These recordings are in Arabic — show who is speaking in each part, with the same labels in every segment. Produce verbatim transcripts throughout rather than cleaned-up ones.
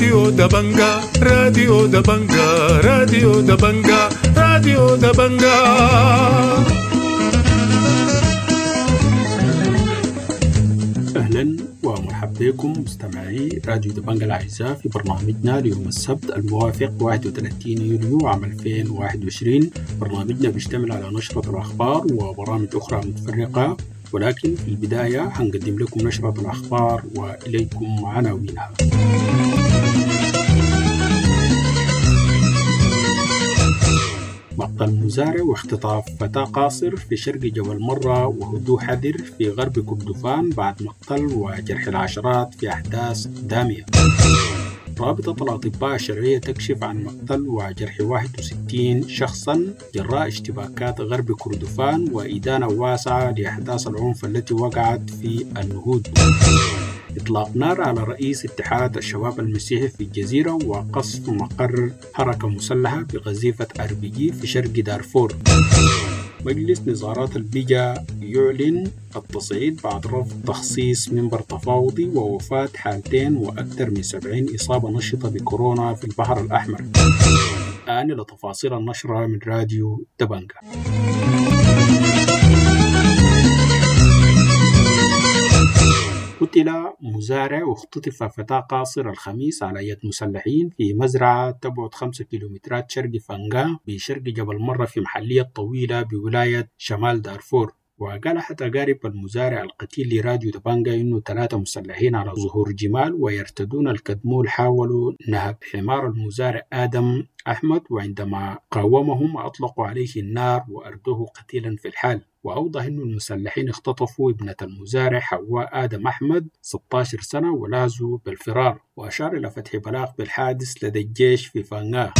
Speaker 1: راديو دبنجا راديو دبنجا راديو دبنجا راديو دبنجا.
Speaker 2: أهلا ومرحبا بكم مستمعي راديو دبنجا الأعزاء في برنامجنا اليوم السبت الموافق واحد وثلاثين يوليو عام ألفين وواحد وعشرين. برنامجنا بيشتمل على نشرة الأخبار وبرامج أخرى متفرقة، ولكن في البداية هنقدم لكم نشرة الأخبار وإليكم عناوينها. مقتل مزارع واختطاف فتاة قاصر في شرق جبل مرة وهدوء حذر في غرب كردفان بعد مقتل وجرح العشرات في أحداث دامية. رابطة الأطباء الشرعية تكشف عن مقتل وجرح واحد وستين شخصا جراء اشتباكات غرب كردفان وإدانة واسعة لأحداث العنف التي وقعت في النهود. إطلاق نار على رئيس اتحاد الشباب المسيحي في الجزيرة وقصف مقر حركة مسلحة بقذيفة أر بي جي في شرق دارفور. مجلس نظارات البيجا يعلن التصعيد بعد رفض تخصيص منبر تفاوضي ووفاة حالتين وأكثر من سبعين إصابة نشطة بكورونا في البحر الأحمر. الآن إلى تفاصيل النشرة من راديو دبنجا. قتل مزارع واختطف فتاة قاصر الخميس على يد مسلحين في مزرعة تبعد خمسة كيلومترات شرق فنغا بشرق جبل مرة في محلية طويلة بولاية شمال دارفور. وقال حتى قارب المزارع القتيل لراديو دبنجا إنه ثلاثة مسلحين على ظهور جمال ويرتدون الكدمول حاولوا نهب حمار المزارع آدم أحمد، وعندما قاومهم أطلقوا عليه النار وأردوه قتيلا في الحال. وأوضح أن المسلحين اختطفوا ابنة المزارع حواء آدم أحمد ستة عشر سنة ولازوا بالفرار، وأشار إلى فتح بلاغ بالحادث لدى الجيش في فانغا.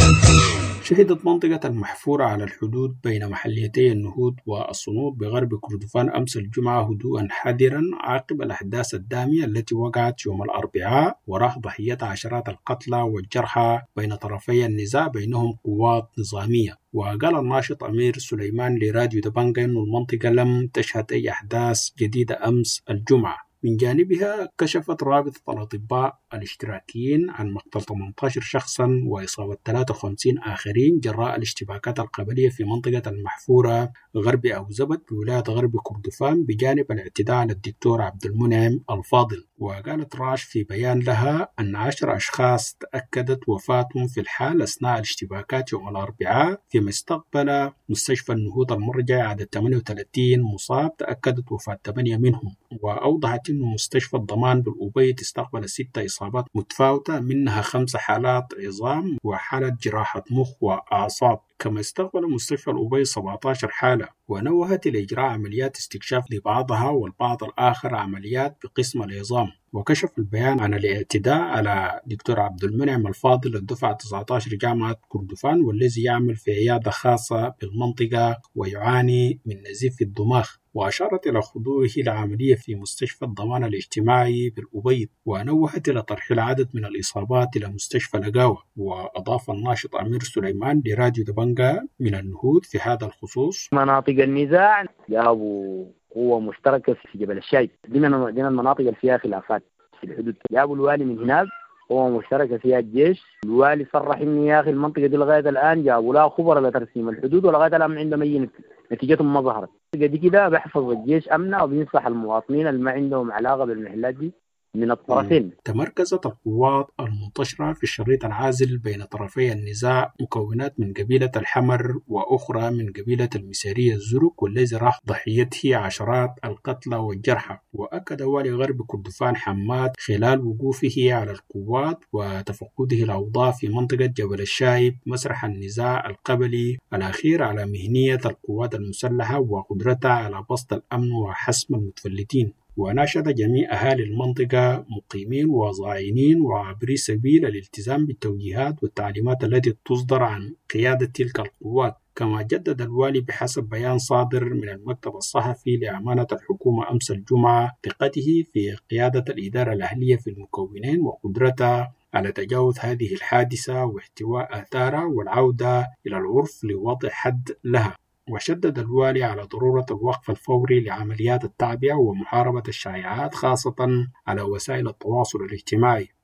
Speaker 2: شهدت منطقة المحفورة على الحدود بين محليتي النهود والصنوط بغرب كردفان أمس الجمعة هدوءا حذرا عقب الأحداث الدامية التي وقعت يوم الأربعاء وراح ضحيتها عشرات القتلى والجرحى بين طرفي النزاع بينهم قوات نظامية. وقال الناشط أمير سليمان لراديو دبنجا أن المنطقة لم تشهد أي أحداث جديدة أمس الجمعة. من جانبها كشفت رابطة الأطباء الاشتراكيين عن مقتل ثمانية عشر شخصا وإصابة ثلاثة وخمسين آخرين جراء الاشتباكات القبلية في منطقة المحفورة غرب أوزبد بولاية غرب كردفان بجانب الاعتداء على الدكتور عبد المنعم الفاضل. وقالت راش في بيان لها أن عشر أشخاص تأكدت وفاتهم في الحال أثناء الاشتباكات يوم الأربعاء، فيما استقبل مستشفى النهوض المرجع عدد ثمانية وثلاثين مصاب تأكدت وفاة ثمانية منهم. وأوضحت أن مستشفى الضمان بالأبيض استقبل ستة إصابات متفاوتة منها خمس حالات عظام وحالة جراحة مخ وأعصاب، كما استقبل مستشفى الأبيض سبعة عشر حالة. ونوهت لإجراء عمليات استكشاف لبعضها والبعض الآخر عمليات بقسم العظام. وكشف البيان عن الاعتداء على دكتور عبد المنعم الفاضل الدفعة تسعة عشر جامعة كردفان والذي يعمل في عيادة خاصة بالمنطقة ويعاني من نزيف في الدماغ. وأشارت إلى خضوعه لعملية في مستشفى الضمان الاجتماعي بالأبيض. ونوهت إلى طرح العدد من الإصابات إلى مستشفى لقاوة. وأضاف الناشط أمير سليمان لراديو دبنجا من النهود في هذا الخصوص:
Speaker 3: مناطق النزاع جابوا قوة مشتركة في جبل الشاي، دي من المناطق اللي فيها خلافات في الحدود. جابوا الوالي من هناك، قوة مشتركة فيها الجيش. الوالي صرح إن يا أخي المنطقة دي لغاية الآن جابوا لها خبراء لترسيم الحدود ولغاية الآن عندهم أي نتيجتهم ما ظهرت. دي كده بيحفظ الجيش أمنه وبينصح المواطنين اللي ما عندهم علاقة بالمحلات دي من الطرفين.
Speaker 2: تمركزت القوات المنتشرة في الشريط العازل بين طرفي النزاع مكونات من قبيلة الحمر وأخرى من قبيلة المسيرية الزرق، والذي راح ضحيته عشرات القتلى والجرحى. وأكد والي غرب كردفان حماد خلال وقوفه على القوات وتفقده الأوضاع في منطقة جبل الشايب مسرح النزاع القبلي الأخير على مهنية القوات المسلحة وقدرتها على بسط الأمن وحسم المتفلتين. وناشد جميع أهالي المنطقة مقيمين وظاعنين وعابري سبيل الالتزام بالتوجيهات والتعليمات التي تصدر عن قيادة تلك القوات. كما جدد الوالي بحسب بيان صادر من المكتب الصحفي لأمانة الحكومة أمس الجمعة ثقته في قيادة الإدارة الأهلية في المكونين وقدرتها على تجاوز هذه الحادثة واحتواء آثارها والعودة إلى العرف لوضع حد لها. وشدد الوالي على ضرورة الوقف الفوري لعمليات التعبئة ومحاربة الشائعات خاصة على وسائل التواصل الاجتماعي.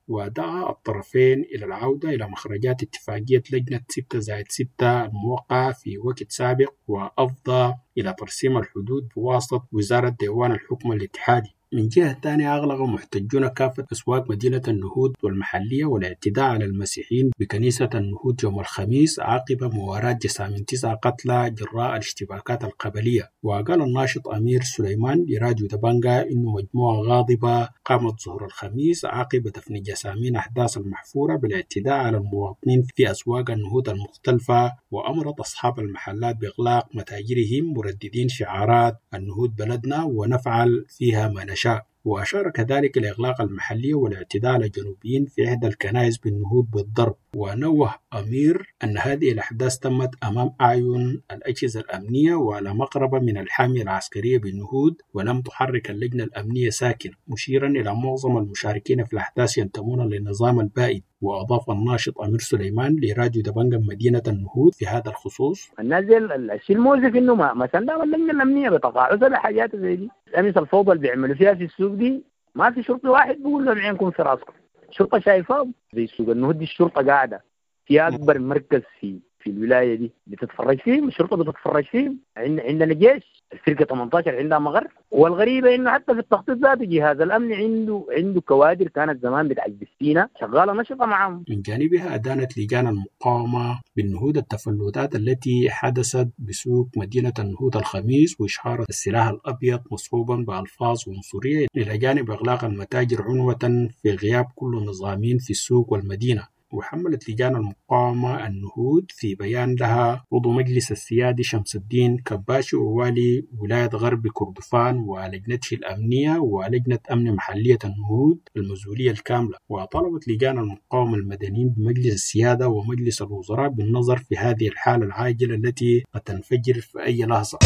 Speaker 2: ودعا الطرفين إلى العودة إلى مخرجات اتفاقية لجنة ستة زائد ستة الموقعة في وقت سابق، وأفضى إلى ترسيم الحدود بواسطة وزارة ديوان الحكم الاتحادي. من جهة تانية أغلق محتجون كافة أسواق مدينة النهود والمحلية والاعتداء على المسيحيين بكنيسة النهود يوم الخميس عقب مواراة جسامين تسعة قتلى جراء الاشتباكات القبلية. وقال الناشط أمير سليمان لراديو دبنجا إنه مجموعة غاضبة قامت ظهر الخميس عقب دفن جسامين أحداث المحفورة بالاعتداء على المواطنين في أسواق النهود المختلفة، وأمرت أصحاب المحلات بإغلاق متاجرهم مرددين شعارات النهود بلدنا ونفعل فيها ما نشاء. وأشار كذلك لإغلاق المحلية والاعتداء على الجنوبيين في إحدى الكنائس بالنهود بالضرب. ونوه أمير أن هذه الأحداث تمت أمام أعين الأجهزة الأمنية وعلى مقربة من الحامية العسكرية بالنهود، ولم تحرك اللجنة الأمنية ساكن، مشيرا إلى معظم المشاركين في الأحداث ينتمون للنظام البائد. وأضاف الناشط أمير سليمان لراديو دبنجا مدينة النهود في هذا الخصوص:
Speaker 3: الناس دي الشيء المؤسف إنه ما مثلا اللجنة الأمنية بتقاعسها بحاجات زي دي. أمس الفوضى اللي بيعملوا فيها في السوق دي ما في شرطي واحد بيقول لهم عينكم في راسكم. الشرطة شايفاهم زي سوق النهود دي، الشرطة قاعدة في أكبر مركز في في الولاية دي بتتفرج فيهم، الشرطة بتتفرج فيهم. عندنا جيش، الفرقة ثمانية عشر عندها مغر. والغريبة إنه حتى في التخطيط ذاته جهاز الأمن عنده عنده كوادر كانت زمان بتاع السينا شغالة نشطة معهم.
Speaker 2: من جانبها أدانت لجان المقاومة بالنهود التفلتات التي حدثت بسوق مدينة النهود الخميس، وإشهار السلاح الأبيض مصحوبا بألفاظ عنصرية، إلى جانب إغلاق المتاجر عنوة في غياب كل النظامين في السوق والمدينة. وحملت لجان المقاومة النهود في بيان لها عضو مجلس السيادي شمس الدين كباشي ووالي ولاية غرب كردفان ولجنته الأمنية ولجنة أمن محلية النهود المسؤولية الكاملة. وطلبت لجان المقاومة المدنيين بمجلس السيادة ومجلس الوزراء بالنظر في هذه الحالة العاجلة التي قد تنفجر في أي لحظة.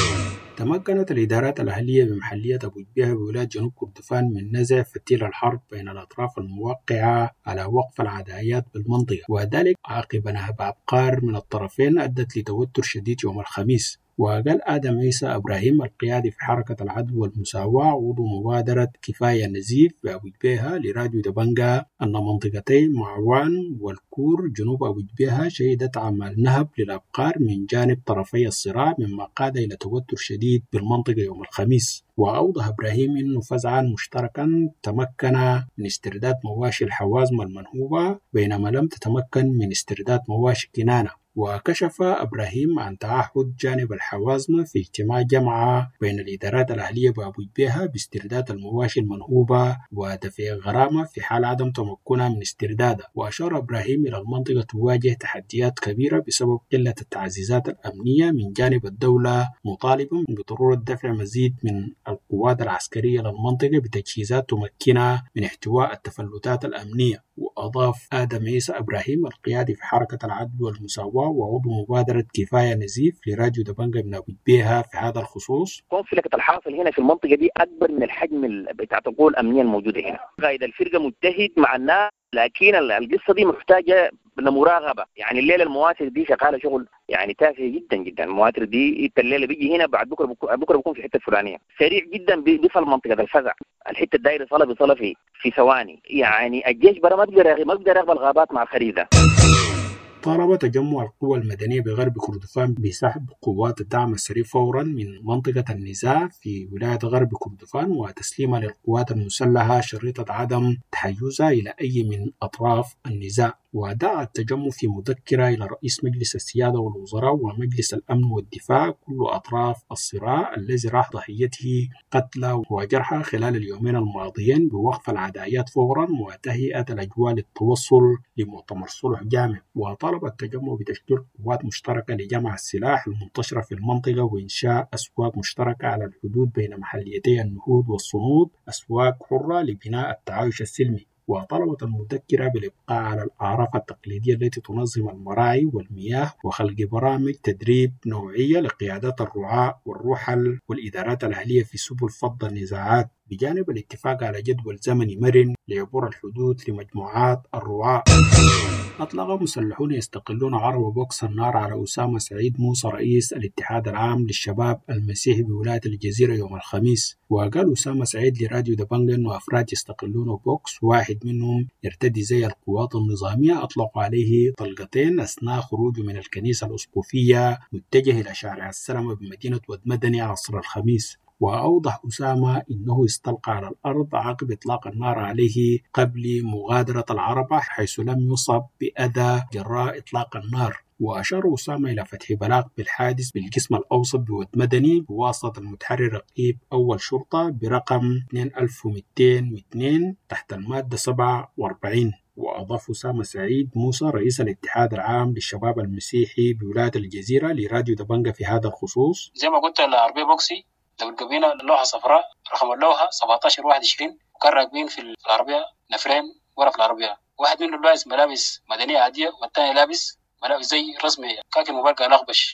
Speaker 2: تمكنت الإدارات الأهلية بمحلية أبو جبيهة بولاية جنوب كردفان من نزع فتيل الحرب بين الأطراف الموقعة على وقف العدايات بالمنطقة، وذلك عقب نهب أبقار من الطرفين أدت لتوتر شديد يوم الخميس. وقال آدم عيسى إبراهيم القيادي في حركة العدل والمساواة عضو مبادرة كفاية نزيف بأبو جبيهة لراديو دبنجا أن منطقتي معوان والكور جنوب أبو جبيهة شهدت عمل نهب للأبقار من جانب طرفي الصراع، مما قاد إلى توتر شديد بالمنطقة يوم الخميس. وأوضح إبراهيم أنه فزعا مشتركا تمكن من استرداد مواشي الحوازم المنهوبة بينما لم تتمكن من استرداد مواشي كنانة. وكشف إبراهيم عن تعهد جانب الحوازم في اجتماع جمع بين الإدارات الأهلية بأبو جبيهة باسترداد المواشي المنهوبة ودفع غرامة في حال عدم تمكنها من استردادها. وأشار إبراهيم إلى المنطقة تواجه تحديات كبيرة بسبب قلة التعزيزات الأمنية من جانب الدولة، مطالبا بضرورة دفع مزيد من القوات العسكرية للمنطقة بتجهيزات تمكنها من احتواء التفلتات الأمنية. وأضاف آدم عيسى إبراهيم القيادي في حركة العدل والمساواة وعضو مبادرة كفاية نزيف لراديو دبنجا من أبو جبيهة في هذا الخصوص:
Speaker 4: كونفليكت الحاصل هنا في المنطقة دي أكبر من الحجم بتاع القوى الأمنية الموجودة هنا. قائد الفرقة مجتهد مع الناس، لكن القصة دي محتاجة لمراقبة. يعني الليلة المواتر دي شغالة شغل يعني تافه جدا جدا. المواتر دي الليلة بيجي هنا، بعد بكرة بكرة, بكرة بيكون في حتة فلانية، سريع جدا بيصل منطقة الفزع، الحتة الدائرة صلة بصلة في في ثواني. يعني الجيش برا ما بيقدر ما بيقدر يراقب الغابات مع الخريدة.
Speaker 2: طالب تجمع القوى المدنية بغرب كردفان بسحب قوات الدعم السريع فورا من منطقة النزاع في ولاية غرب كردفان وتسليمها للقوات المسلحة شريطة عدم تحيزها إلى أي من أطراف النزاع. ودعا التجمع في مذكرة إلى رئيس مجلس السيادة والوزراء ومجلس الأمن والدفاع كل أطراف الصراع الذي راح ضحيته قتلى وجرحى خلال اليومين الماضيين بوقف العدايات فورا وتهيئة الأجواء للتوصل لمؤتمر صلح جامع. وطلب التجمع بتشكيل قوات مشتركة لجمع السلاح المنتشرة في المنطقة وإنشاء أسواق مشتركة على الحدود بين محليتي النهود والصنود، أسواق حرة لبناء التعايش السلمي. وطلبت المذكرة بالإبقاء على الأعراف التقليدية التي تنظم المراعي والمياه وخلق برامج تدريب نوعية لقيادات الرعاة والرحل والإدارات الأهلية في سبل فض النزاعات، بجانب الاتفاق على جدول زمني مرن لعبور الحدود لمجموعات الرعاة. أطلق مسلحون يستقلون عرب بوكس النار على أسامة سعيد موسى رئيس الاتحاد العام للشباب المسيحي بولاية الجزيرة يوم الخميس. وقال أسامة سعيد لراديو دبنجة أنه أفراد يستقلون بوكس واحد منهم يرتدي زي القوات النظامية أطلقوا عليه طلقتين أثناء خروجه من الكنيسة الأسقفية متجه إلى شارع السلامة بمدينة ود مدني عصر الخميس. وأوضح أسامة أنه استلقى على الأرض عقب إطلاق النار عليه قبل مغادرة العربة حيث لم يصب بأذى جراء إطلاق النار. وأشار أسامة إلى فتح بلاغ بالحادث بالقسم الأوسط بود مدني بواسطة المتحرر رقيب أول شرطة برقم اثنين ألف ومئتين واثنين تحت المادة سبعة وأربعين. وأضاف أسامة سعيد موسى رئيس الاتحاد العام للشباب المسيحي بولاية الجزيرة لراديو دبنجة في هذا الخصوص:
Speaker 5: زي ما قلت العربية بوكسي لو لقينا لوحة صفراء رقم اللوحة سبعة عشر واحد وعشرين وكان راكبين في العربية نفرين ورا في العربية، واحد منهم لابس ملابس مدنية عادية والثاني لابس ملابس زي رسمية كاكي مباركة الأخبش.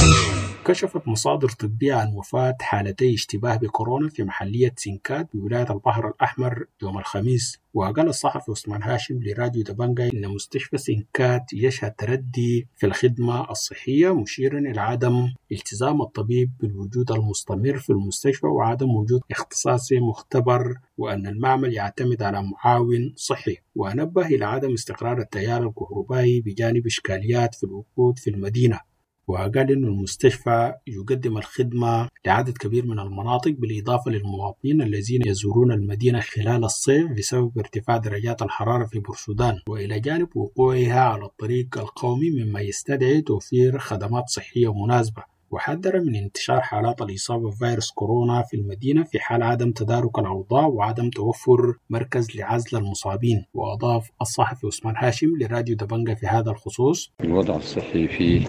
Speaker 2: كشفت مصادر طبية عن وفاة حالتي اشتباه بكورونا في محلية سينكات بولاية البحر الأحمر يوم الخميس. وقال الصحفي عثمان هاشم لراديو دبنجة إن مستشفى سينكات يشهد تردي في الخدمة الصحية، مشيرا إلى عدم التزام الطبيب بالوجود المستمر في المستشفى وعدم وجود اختصاصي مختبر، وأن المعمل يعتمد على معاون صحي. ونبه إلى عدم استقرار التيار الكهربائي بجانب إشكاليات في الوقود في المدينة. وقال إن المستشفى يقدم الخدمة لعدد كبير من المناطق بالإضافة للمواطنين الذين يزورون المدينة خلال الصيف بسبب ارتفاع درجات الحرارة في بورسودان، وإلى جانب وقوعها على الطريق القومي مما يستدعي توفير خدمات صحية مناسبة. وحذر من انتشار حالات الإصابة بفيروس كورونا في المدينة في حال عدم تدارك الأوضاع وعدم توفر مركز لعزل المصابين. وأضاف الصحفي عثمان هاشم لراديو دبنجة في هذا الخصوص:
Speaker 6: الوضع الصحي في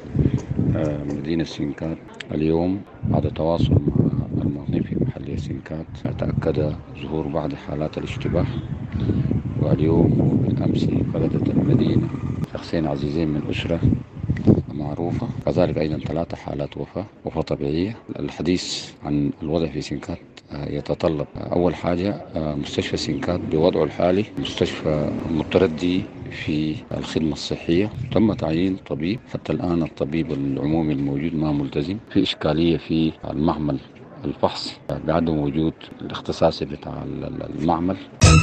Speaker 6: مدينة سينكات اليوم بعد تواصل مع المواطنين في محلية سينكات تأكد ظهور بعض حالات الاشتباه، واليوم وبالأمس فقدت المدينة شخصين عزيزين من أسرة معروفة، كذلك أيضا ثلاثة حالات وفاة وفاة طبيعية. الحديث عن الوضع في سينكات يتطلب أول حاجة مستشفى سينكات بوضعه الحالي مستشفى متردي في الخدمة الصحية، تم تعيين طبيب، حتى الآن الطبيب العمومي الموجود ما ملتزم، في إشكالية في المعمل الفحص بعدم وجود الاختصاصي بتاع المعمل.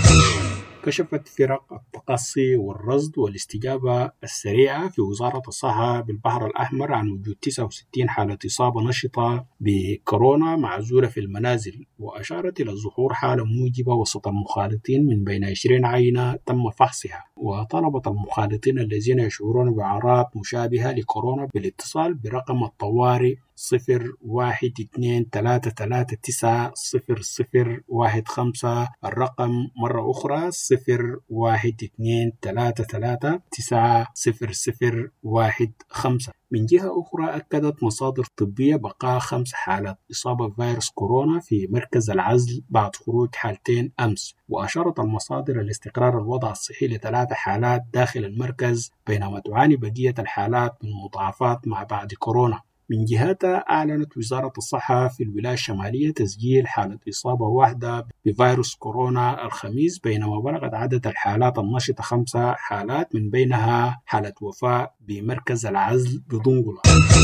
Speaker 2: كشفت فرق التقصي والرصد والاستجابة السريعة في وزارة الصحة بالبحر الأحمر عن وجود تسعة وستين حالة إصابة نشطة بكورونا معزولة في المنازل، وأشارت إلى ظهور حالة موجبة وسط المخالطين من بين عشرين عينة تم فحصها. وطلبت المخالطين الذين يشعرون بأعراض مشابهة لكورونا بالاتصال برقم الطوارئ صفر واحد اثنين ثلاثة ثلاثة تسعة صفر صفر واحد خمسة، الرقم مرة أخرى صفر واحد اثنين ثلاثة ثلاثة تسعة صفر صفر واحد خمسة. من جهة أخرى أكدت مصادر طبية بقاء خمس حالات إصابة بفيروس كورونا في مركز العزل بعد خروج حالتين أمس. وأشارت المصادر لاستقرار الوضع الصحي لثلاث حالات داخل المركز، بينما تعاني بقية الحالات من مضاعفات مع بعد كورونا. من جهتها أعلنت وزارة الصحة في الولاية الشمالية تسجيل حالة إصابة واحدة بفيروس كورونا الخميس، بينما بلغت عدد الحالات النشطة خمسة حالات، من بينها حالة وفاة بمركز العزل بدنقلة.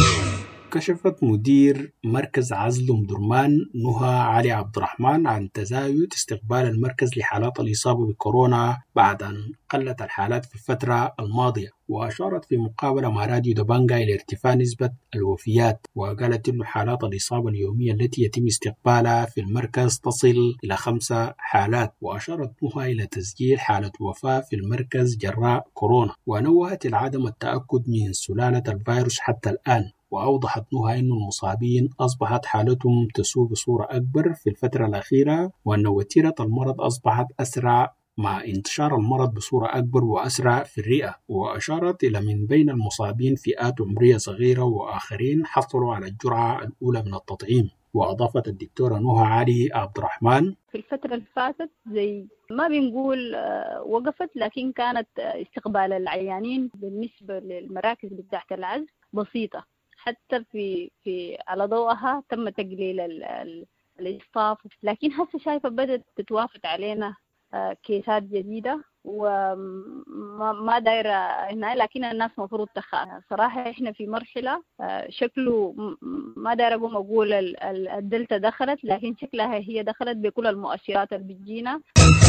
Speaker 2: كشفت مدير مركز عزل أم درمان نهى علي عبد الرحمن عن تزايد استقبال المركز لحالات الإصابة بكورونا بعد أن قلت الحالات في الفترة الماضية. وأشارت في مقابلة مع راديو دبنجة إلى ارتفاع نسبة الوفيات، وقالت إن حالات الإصابة اليومية التي يتم استقبالها في المركز تصل إلى خمسة حالات. وأشارت نهى إلى تسجيل حالة وفاة في المركز جراء كورونا، ونوهت إلى عدم التأكد من سلالة الفيروس حتى الآن. وأوضحت نهى أن المصابين أصبحت حالتهم تسوء بصورة أكبر في الفترة الأخيرة، وأن وتيرة المرض أصبحت أسرع مع انتشار المرض بصورة أكبر وأسرع في الرئة. وأشارت إلى من بين المصابين فئات عمرية صغيرة وآخرين حصلوا على الجرعة الأولى من التطعيم. وأضافت الدكتورة نهى علي عبد الرحمن:
Speaker 7: في الفترة اللي فاتت زي ما بنقول وقفت، لكن كانت استقبال العيانين بالنسبة للمراكز بتاعت العزل بسيطة، حتى في في على ضوءها تم تقليل الإصطاف. لكن هسه شايفة بدأت تتوافد علينا كيسات جديدة، وما ما دايرة هنا، لكن الناس مفروض تخاف. صراحة إحنا في مرحلة شكله ما دايرة أقوم أقول الدلتا دخلت، لكن شكلها هي دخلت بكل المؤشرات اللي بتجينا.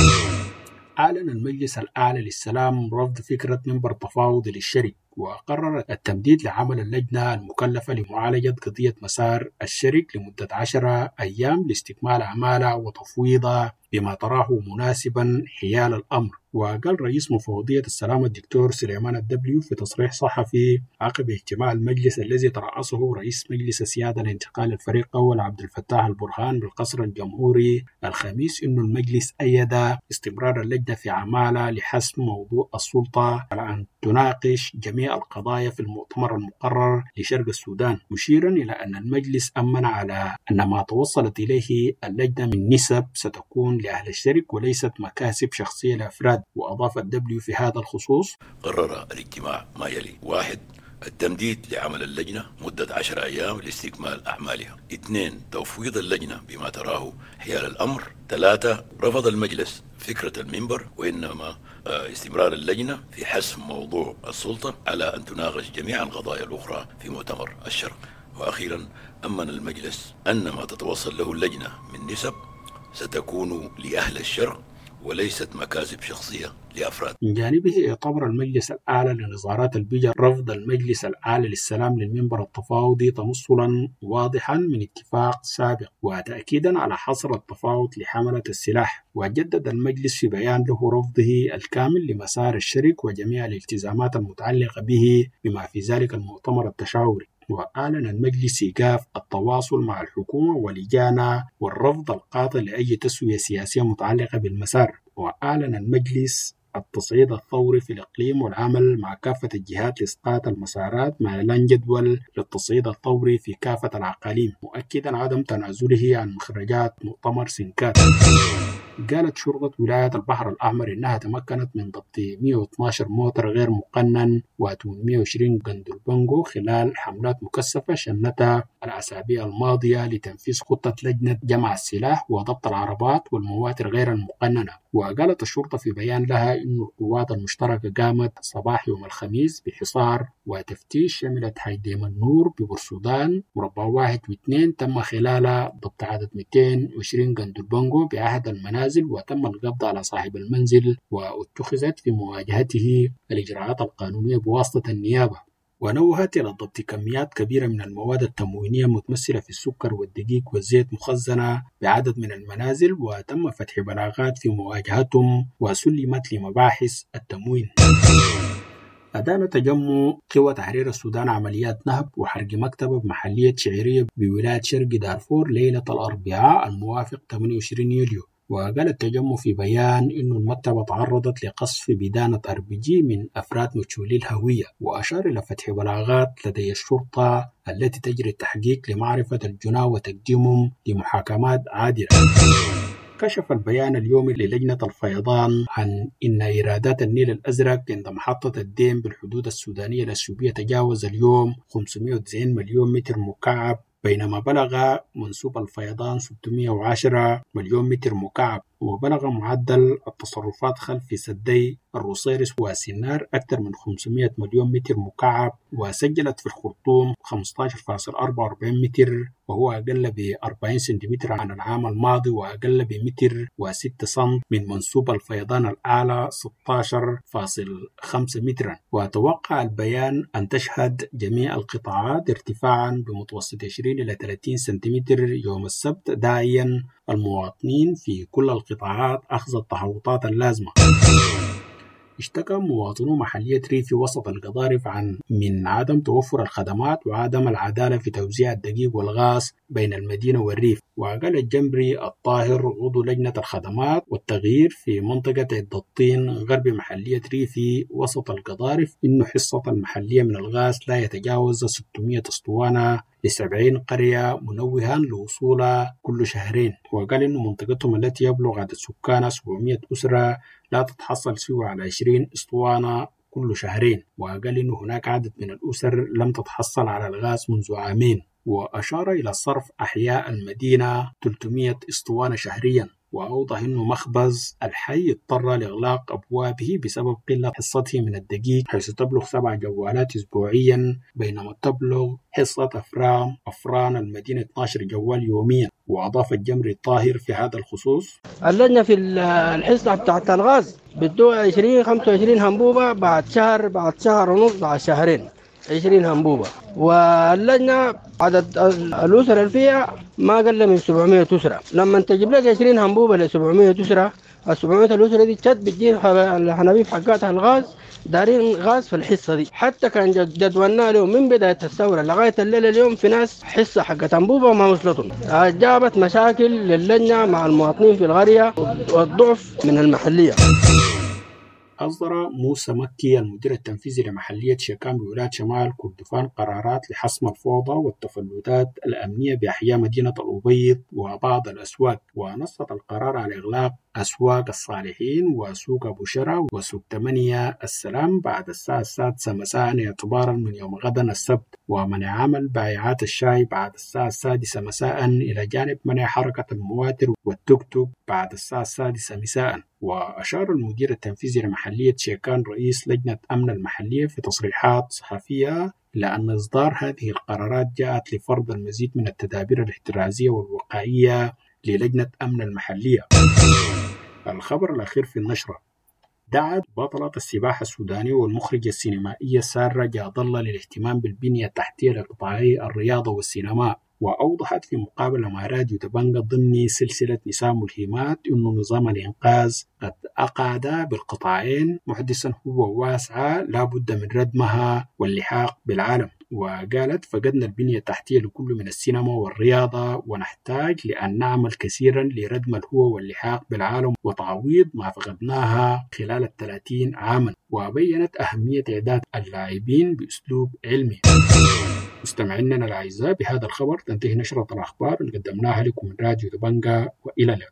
Speaker 2: أعلن المجلس الأعلى للسلام رفض فكرة منبر تفاوض للشرك، وقرر التمديد لعمل اللجنة المكلفة لمعالجة قضية مسار الشرك لمدة عشرة أيام لاستكمال أعمالها وتفويضها بما تراه مناسبا حيال الأمر. وقال رئيس مفوضية السلام الدكتور سليمان الدبليو في تصريح صحفي عقب اجتماع المجلس الذي ترأسه رئيس مجلس السيادة الانتقال الفريق أول عبد الفتاح البرهان بالقصر الجمهوري الخميس إنه المجلس أيد استمرار اللجنة في أعمالها لحسم موضوع السلطة على أن تناقش جميع القضايا في المؤتمر المقرر لشرق السودان، مشيرا إلى أن المجلس أمن على أن ما توصلت إليه اللجنة من نسب ستكون لأهل الشرك وليست مكاسب شخصية لأفراد. وأضاف الدبليو في هذا الخصوص:
Speaker 8: قرر الاجتماع ما يلي: واحد، التمديد لعمل اللجنة مدة عشر أيام لاستكمال أعمالها. اثنين، تفويض اللجنة بما تراه حيال الأمر. ثلاثة، رفض المجلس فكرة المنبر، وإنما استمرار اللجنة في حسم موضوع السلطة على أن تناقش جميع القضايا الأخرى في مؤتمر الشرق. وأخيرا، أمن المجلس أن ما تتوصل له اللجنة من نسب ستكون لأهل الشرق وليست مكاسب شخصية لأفراد.
Speaker 2: من جانبه اعتبر المجلس الأعلى لنظارات البجر رفض المجلس الأعلى للسلام للمنبر التفاوضي تمثلا واضحا من اتفاق سابق وتأكيدا على حصر التفاوض لحملة السلاح. وجدد المجلس في بيان له رفضه الكامل لمسار الشرك وجميع الالتزامات المتعلقة به بما في ذلك المؤتمر التشاوري. وأعلن المجلس إيقاف التواصل مع الحكومة ولجانا والرفض القاطع لأي تسوية سياسية متعلقة بالمسار. وأعلن المجلس التصعيد الثوري في الإقليم والعمل مع كافة الجهات لإسقاط المسارات مع إعلان جدول للتصعيد الثوري في كافة الأقاليم، مؤكدا عدم تنازله عن مخرجات مؤتمر سنكات. قالت شرطة ولاية البحر الأحمر إنها تمكنت من ضبط مئة واثني عشر موتر غير مقنن وثمانمئة وعشرين قندل بنجو خلال حملات مكثفة شنتها الأسابيع الماضية لتنفيذ خطة لجنة جمع السلاح وضبط العربات والمواتر غير المقننة. وقالت الشرطة في بيان لها إن القوات المشتركة قامت صباح يوم الخميس بحصار وتفتيش شملت حيديم النور ببرسودان مربع واحد واثنين، تم خلالها ضبط عدد مئتين وعشرين قندل بنجو بأحد المنازل، وتم القبض على صاحب المنزل واتخذت في مواجهته الإجراءات القانونية بواسطة النيابة. ونوهت إلى ضبط كميات كبيرة من المواد التموينية متمثلة في السكر والدقيق والزيت مخزنة بعدد من المنازل، وتم فتح بلاغات في مواجهتهم وسلمت لمباحث التموين. أدان تجمع قوى تحرير السودان عمليات نهب وحرق مكتبة بمحلية شعرية بولاية شرق دارفور ليلة الأربعاء الموافق ثمانية وعشرين يوليو. وقال التجمع في بيان إن المكتبة تعرضت لقصف بدانة أر بي جي من أفراد مجهولي الهوية، وأشار إلى فتح بلاغات لدي الشرطة التي تجري التحقيق لمعرفة الجناة وتقديمهم لمحاكمات عادلة. كشف البيان اليومي للجنة الفيضان عن إن إيرادات النيل الأزرق عند محطة الدين بالحدود السودانية الأثيوبية تجاوز اليوم خمسمئة وتسعين مليون متر مكعب، بينما بلغ منسوب الفيضان ستمئة وعشرة مليون متر مكعب. وبلغ معدل التصرفات خلف سدي الروسيرس وسنار أكثر من خمسمئة مليون متر مكعب، وسجلت في الخرطوم خمسة عشر فاصلة أربعة وأربعين متر وهو أقل ب أربعين سنتيمتر عن العام الماضي وأقل بمتر وستة سنت من منسوب الفيضان الأعلى ستة عشر فاصلة خمسة مترا. وتوقع البيان أن تشهد جميع القطاعات ارتفاعا بمتوسط عشرين إلى ثلاثين سنتيمتر يوم السبت، داعيا المواطنين في كل القطاعات أخذ التحوطات اللازمة. اشتكى مواطنو محلية ريفي وسط القضارف عن من عدم توفر الخدمات وعدم العدالة في توزيع الدقيق والغاز بين المدينة والريف. وقال الجمبري الطاهر عضو لجنة الخدمات والتغيير في منطقة عد الطين غرب محلية ريفي وسط القضارف إنه حصة المحلية من الغاز لا يتجاوز ستمئة اسطوانة لسبعين قرية، منوها لوصولها كل شهرين. وقال إنه منطقتهم التي يبلغ عدد سكانها سبعمئة أسرة لا تتحصل سوى على عشرين اسطوانة كل شهرين. وقال إنه هناك عدد من الأسر لم تتحصل على الغاز منذ عامين. وأشار إلى صرف أحياء المدينة ثلاثمئة اسطوانة شهريا. وأوضح أنه مخبز الحي اضطر لإغلاق أبوابه بسبب قلة حصته من الدقيق، حيث تبلغ سبع جوالات أسبوعيا بينما تبلغ حصة أفران أفران المدينة اثني عشر جوال يوميا. وأضاف الجمري الطاهر في هذا الخصوص:
Speaker 9: اللجنة في الحصة بتاعت الغاز بدو عشرين خمسة وعشرين هنبوبة بعد شهر بعد شهر ونص بعد شهرين عشرين هنبوبة، واللجنة عدد الأسر اللي فيها ما قل من سبعمية أسرة. لما تجيب لك عشرين هنبوبة ل سبعمية أسرة، ال سبعمية الأسرة دي تشد بتجي الحنابيب حقاتها الغاز دارين غاز في الحصة دي. حتى كان جدولنا اليوم من بداية الثورة لغاية الليلة اليوم في ناس حصة حقت أنبوبة وما وصلتهم. جابت مشاكل للجنة مع المواطنين في القرية والضعف من المحلية.
Speaker 2: أصدر موسى مكي المدير التنفيذي لمحلية شيكان بولاية شمال كردفان قرارات لحسم الفوضى والتفلتات الأمنية بأحياء مدينة الأبيض وبعض الأسواق، ونصت القرار على إغلاق أسواق الصالحين وسوق أبو شرا وسوق ثمانية السلام بعد الساعة السادسة مساء اعتبارا من يوم غدا السبت، ومنع عمل بائعات الشاي بعد الساعة السادسة مساء، إلى جانب منع حركة المواتر والتوك توك بعد الساعة السادسة مساء. وأشار المدير التنفيذي لمحلية شيكان رئيس لجنة أمن المحلية في تصريحات صحفية لأن إصدار هذه القرارات جاءت لفرض المزيد من التدابير الاحترازية والوقائية للجنة أمن المحلية. الخبر الأخير في النشرة: دعت بطلة السباحة السودانية والمخرجة السينمائية سارة جاد الله للاهتمام بالبنية التحتية لقطاعي الرياضة والسينما، وأوضحت في مقابلة مع راديو دبنجة ضمن سلسلة نساء ملهمات أن نظام الإنقاذ قد أقعد بالقطاعين محدثا هو واسعة لا بد من ردمها واللحاق بالعالم. وقالت: فقدنا البنية التحتية لكل من السينما والرياضة، ونحتاج لأن نعمل كثيرا لردم الهوى واللحاق بالعالم وتعويض ما فقدناها خلال الثلاثين عاما. وبينت أهمية إعداد اللاعبين بأسلوب علمي. مستمعينا الأعزاء، بهذا الخبر تنتهي نشرة الأخبار اللي قدمناها لكم من راديو دبنجة، وإلى اللقاء.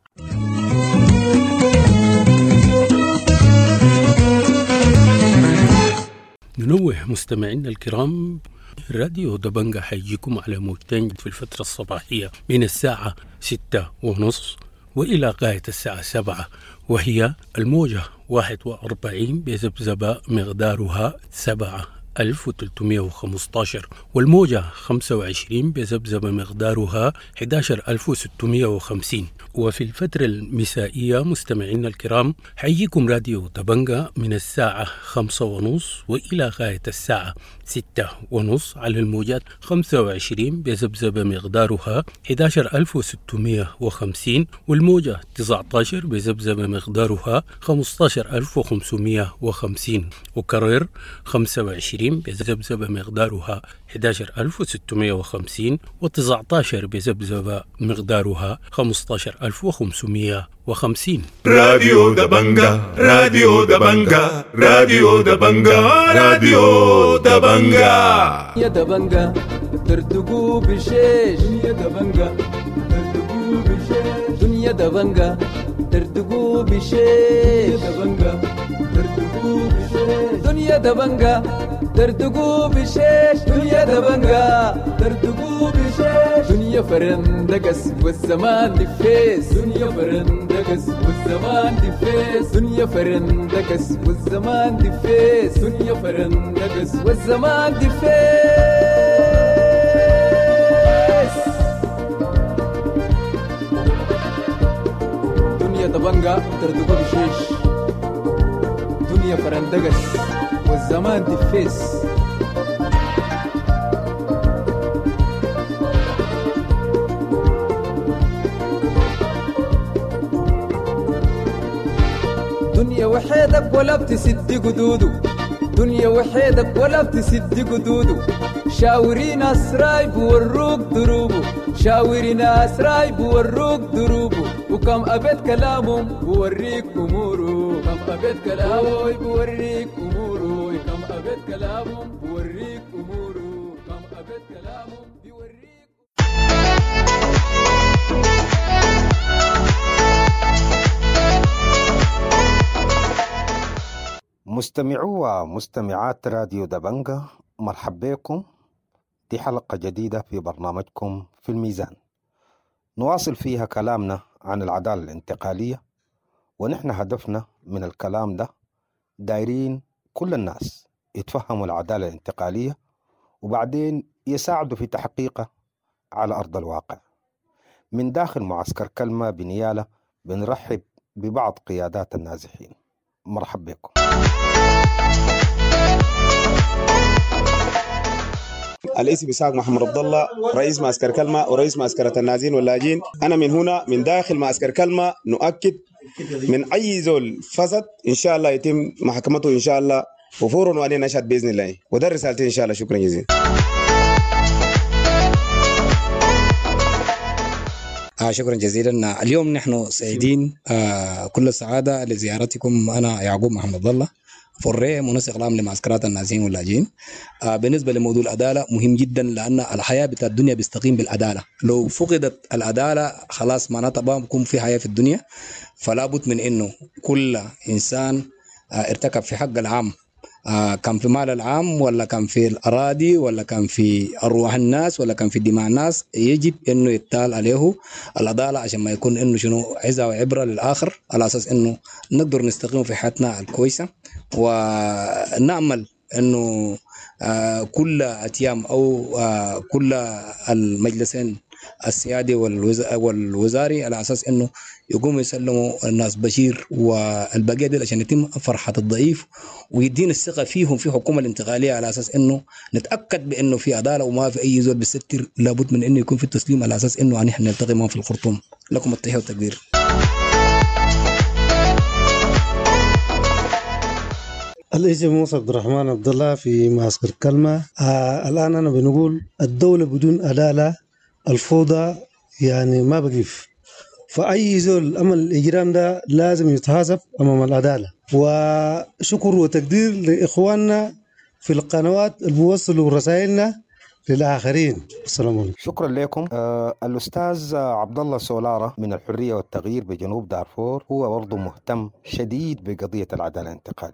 Speaker 10: ننوه مستمعينا الكرام، راديو دبنجة حيجيكم على موجتين في الفترة الصباحية من الساعة ستة ونص وإلى غاية الساعة سبعة، وهي الموجة واحد وأربعين بذبذبة مقدارها سبعة ألف وثلاثمائة وخمسة عشر، والموجة خمسة وعشرين بذبذبة مقدارها أحد عشر ألف وستمائة وخمسين. وفي الفترة المسائية مستمعينا الكرام حييكم راديو دبنجة من الساعة خمسة ونص وإلى غاية الساعة ستة ونص على الموجات خمسة وعشرين بذبذبة مقدارها أحد عشر ألف وستمائة وخمسين، والموجة تسعة عشر بذبذبة مقدارها خمسة عشر ألف وخمسمائة وخمسين، وكرر خمسة وعشرين بذبذبة مقدارها أحد عشر ألف وستمائة وخمسين، وتسعة عشر بذبذبة مقدارها خمسة عشر ألف وخمسمائة وخمسين.
Speaker 1: راديو دبنجة راديو دبنجة راديو دبنجة راديو دبنجة
Speaker 11: يا دبنجة ترتقوا بشيش يا دبنجة ترتقوا بشيش دنيا دبنجة ترتقوا بشيش يا دبنجة ترتقوا بشيش دنيا دبنجة ترتقوا بشيش دنيا دبنجة ترتقوا بشيش دنيا فرندقس والزمان دفيس دنيا فرندقس والزمان دفيس دنيا فرندقس والزمان دفيس دنيا فرندقس والزمان دفيس دنيا دبنجة ترتقوا بشيش دنيا فرندقس والزمان دفيس. دنيا وحيدك ولا بتسد قدودو دنيا وحيدك ولا بتسد قدودو شاورين أسراي بوروك دروبو شاورين أسراي بوروك دروبو وكم أبد كلامهم بوريك أمورو كم أبد كلامهم بوريك أمورو كم أبد كلامهم بوريك أمورو كم أبد كلامهم بوريك.
Speaker 12: مستمعو ومستمعات راديو دبنجة، مرحبا بكم. دي حلقة جديدة في برنامجكم في الميزان، نواصل فيها كلامنا عن العدالة الانتقالية، ونحن هدفنا من الكلام ده دايرين كل الناس يتفهموا العدالة الانتقالية وبعدين يساعدوا في تحقيقها على أرض الواقع. من داخل معسكر كلمة بنيالة بنرحب ببعض قيادات النازحين. مرحب بكم.
Speaker 13: الاسم إسحاق محمد عبد الله، رئيس معسكر كلمة ورئيس معسكرة النازحين واللاجئين. أنا من هنا من داخل معسكر كلمة نؤكد من أي زول فسد إن شاء الله يتم محاكمته إن شاء الله وفورا وأن نشهد بإذن الله، وده رسالتي إن شاء الله. شكرا جزيلا.
Speaker 14: آه شكرا جزيلا. اليوم نحن سعيدين آه كل السعادة لزيارتكم. أنا يعقوب محمد عبد الله فري منسق العام لمعسكرات النازحين واللاجئين. آه بالنسبة لموضوع العدالة مهم جدا، لأن الحياة بتاع الدنيا بيستقيم بالعدالة. لو فقدت العدالة خلاص معناتها ما بكون في حياة في الدنيا. فلا بد من إنه كل إنسان آه ارتكب في حق العام، آه كان في مال العام ولا كان في الأراضي ولا كان في أرواح الناس ولا كان في دماء الناس، يجب إنه يتال عليه العدالة عشان ما يكون إنه شنو عزة وعبرة للآخر، على أساس إنه نقدر نستقيم في حياتنا الكويسة. ونأمل إنه آه كل أتيام أو آه كل المجلسين السيادي والوزاري على أساس إنه يقوموا يسلموا الناس بشير والبقية دي عشان يتم فرحة الضعيف ويدين الثقة فيهم في حكومة الانتقالية، على أساس إنه نتأكد بإنه في عدالة وما في أي زول بيستر. لابد من إنه يكون في التسليم على أساس إنه نحن نلتقي معهم في الخرطوم. لكم التحية والتقدير.
Speaker 15: الاسم موسى عبد الرحمن عبد الله في معسكر كلمة. آه الآن أنا بنقول الدولة بدون عدالة الفوضى يعني ما بقيف، فأي زول أمل الإجرام ده لازم يتحاسب أمام العدالة. وشكر وتقدير لإخواننا في القنوات اللي بيوصلوا رسائلنا للآخرين. السلام عليكم.
Speaker 12: شكرا لكم. آه الأستاذ عبد الله سولارة من الحرية والتغيير بجنوب دارفور هو برضه مهتم شديد بقضية العدالة الانتقالية.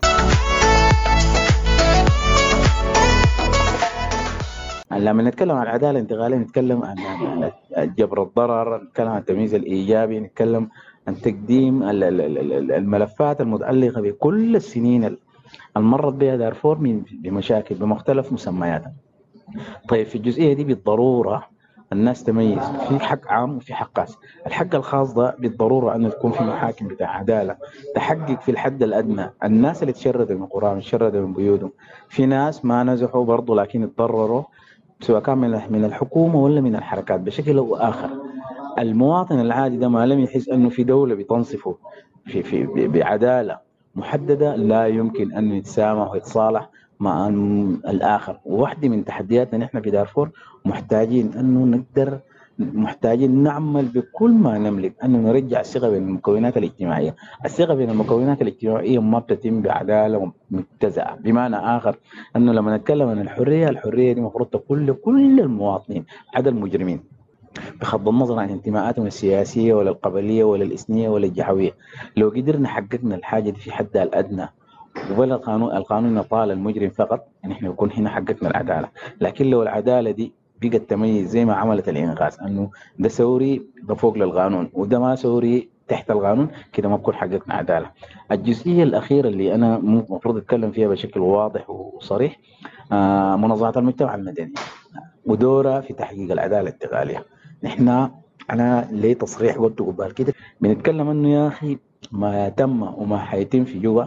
Speaker 16: لما نتكلم عن العدالة الانتقالية نتكلم عن جبر الضرر، نتكلم عن التمييز الإيجابي، نتكلم عن تقديم الملفات المتعلقة بكل السنين المرت بها دارفور من بمشاكل بمختلف مسمياتها. طيب في الجزئية دي بالضرورة الناس تميز في حق عام وفي حق خاص. الحق الخاص ده بالضرورة أن تكون في محاكم بتاع عدالة تحقق في الحد الأدنى الناس اللي تشردوا من قراهم تشردوا من بيوتهم. في ناس ما نزحوا برضو لكن اتضرروا سواء كان من الحكومة ولا من الحركات بشكل أو آخر. المواطن العادي ده ما لم يحس أنه في دولة بتنصفه في في بعدالة محددة لا يمكن أن يتسامح ويتصالح مع الآخر. وواحدة من تحدياتنا نحن في دارفور محتاجين أنه نقدر محتاجين نعمل بكل ما نملك أنه نرجع الثقة بين المكونات الاجتماعية. الثقة بين المكونات الاجتماعية ما بتتم بعدالة متزعة. بمعنى آخر أنه لما نتكلم عن الحرية، الحرية دي مفروض تكون لكل المواطنين عدا المجرمين بغض النظر عن انتماءاتهم السياسية ولا القبلية ولا الإثنية ولا الجهوية. لو قدرنا حققنا الحاجة دي في حدها الأدنى وبلا القانون القانون يطال المجرم فقط، نحن نكون هنا حققنا العدالة. لكن لو العدالة دي بقت تميز زي ما عملت الإنغاز أنه ده ثوري ده فوق للقانون وده ما ثوري تحت القانون، كده ما بكون حققنا عدالة. الجزئية الأخيرة اللي أنا مفروض أتكلم فيها بشكل واضح وصريح آه منظمات المجتمع المدني ودورها في تحقيق العدالة الانتقالية. نحن أنا ليه تصريح قلت قبل كده بنتكلم أنه يا أخي ما تم وما حيتم في جوبا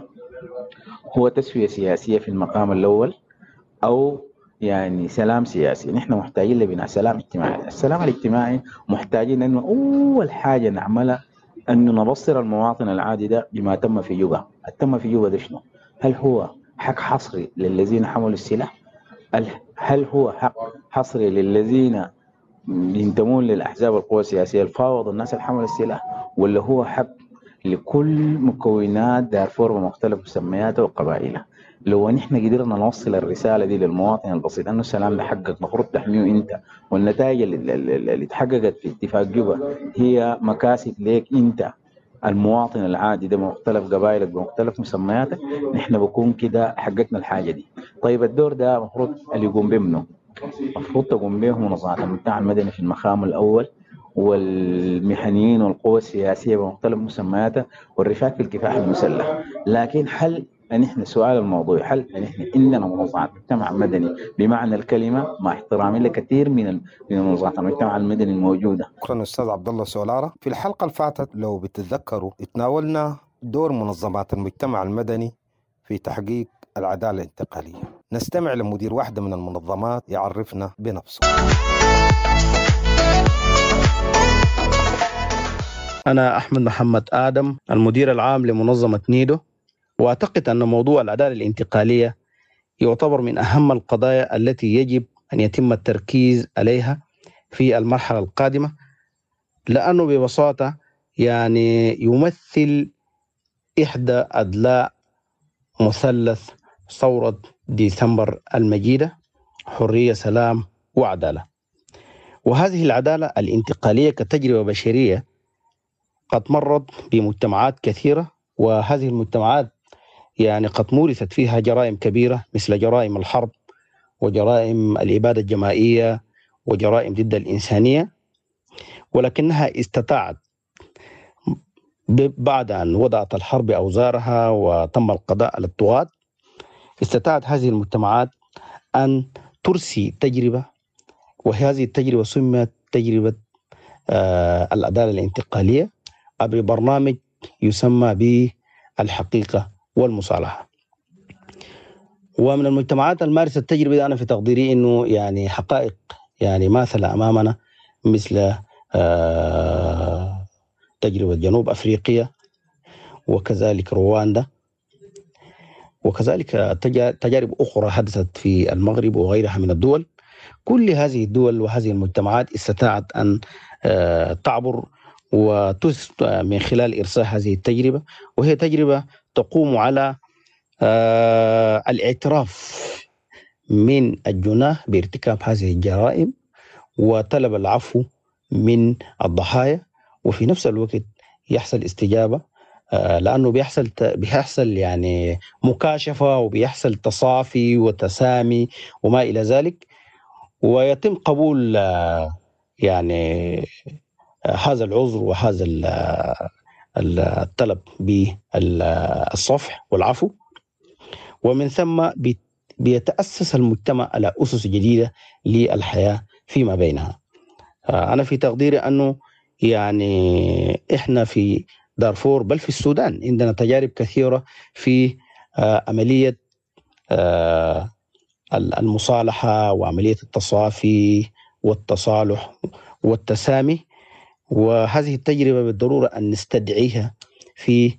Speaker 16: هو تسوية سياسية في المقام الأول أو يعني سلام سياسي. نحن محتاجين لبناء سلام اجتماعي. السلام الاجتماعي محتاجين أنه أول حاجة نعملها أنه نبصر المواطن العادي ده بما تم في جوبا. التم في جوبا ده شنو؟ هل هو حق حصري للذين حملوا السلاح؟ هل هو حق حصري للذين ينتمون للأحزاب القوى السياسية الفاوض الناس اللي حملوا السلاح، ولا هو حق لكل مكونات دارفور بمختلف مسمياتها وقبائلها؟ لو نحن قدرنا نوصل الرسالة دي للمواطن البسيط أنه السلام ده حقك مفروض تحميه أنت، والنتائج اللي, اللي تحققت في اتفاق جوبا هي مكاسب ليك أنت المواطن العادي ده بمختلف قبائلك بمختلف مسمياتك، نحن بكون كده حققنا الحاجة دي. طيب الدور ده مفروض اللي يقوم به منه؟ مفروض تقوم به منظمات المجتمع المدني في المقام الأول، والمهنيين والقوى السياسية بمختلف مسمياتها والرفاق في الكفاح المسلح. لكن هل أن إحنا سؤال الموضوع هل أن إحنا عندنا منظمات مجتمع مدني بمعنى الكلمة مع احترامي لكثير من من منظمات المجتمع المدني الموجودة؟
Speaker 12: شكرا أستاذ عبد الله سولارة. في الحلقة اللي فاتت لو بتتذكروا اتناولنا دور منظمات المجتمع المدني في تحقيق العدالة الانتقالية. نستمع لمدير واحدة من المنظمات يعرفنا بنفسه.
Speaker 17: أنا أحمد محمد آدم، المدير العام لمنظمة نيدو، وأعتقد أن موضوع العدالة الانتقالية يعتبر من أهم القضايا التي يجب أن يتم التركيز عليها في المرحلة القادمة، لأنه ببساطة يعني يمثل إحدى أضلاع مثلث ثورة ديسمبر المجيدة: حرية، سلام، وعدالة. وهذه العدالة الانتقالية كتجربة بشرية قد مرت بمجتمعات كثيرة، وهذه المجتمعات يعني قد مورست فيها جرائم كبيرة مثل جرائم الحرب وجرائم الإبادة الجماعية وجرائم ضد الإنسانية، ولكنها استطاعت بعد أن وضعت الحرب أوزارها وتم القضاء على الطغاة، استطاعت هذه المجتمعات أن ترسي تجربة، وهذه التجربة سميت تجربة آه العدالة الانتقالية عبر برنامج يسمى بالحقيقة والمصالحة. ومن المجتمعات المارسة التجربة دي أنا في تقديري إنه يعني حقائق يعني ماثلة أمامنا مثل آه تجربة جنوب أفريقيا وكذلك رواندا، وكذلك تجارب أخرى حدثت في المغرب وغيرها من الدول. كل هذه الدول وهذه المجتمعات استطاعت أن تعبر وتس من خلال إرساء هذه التجربة، وهي تجربة تقوم على الاعتراف من الجناه بارتكاب هذه الجرائم وطلب العفو من الضحايا، وفي نفس الوقت يحصل استجابة لأنه بيحصل بيحصل يعني مكاشفة وبيحصل تصافي وتسامي وما إلى ذلك، ويتم قبول يعني هذا العذر وهذا الطلب بالصفح والعفو، ومن ثم بيتأسس المجتمع على أسس جديدة للحياة فيما بينها. أنا في تقديري أنه يعني إحنا في دارفور بل في السودان عندنا تجارب كثيرة في عملية المصالحة وعملية التصافي والتصالح والتسامي، وهذه التجربة بالضرورة أن نستدعيها في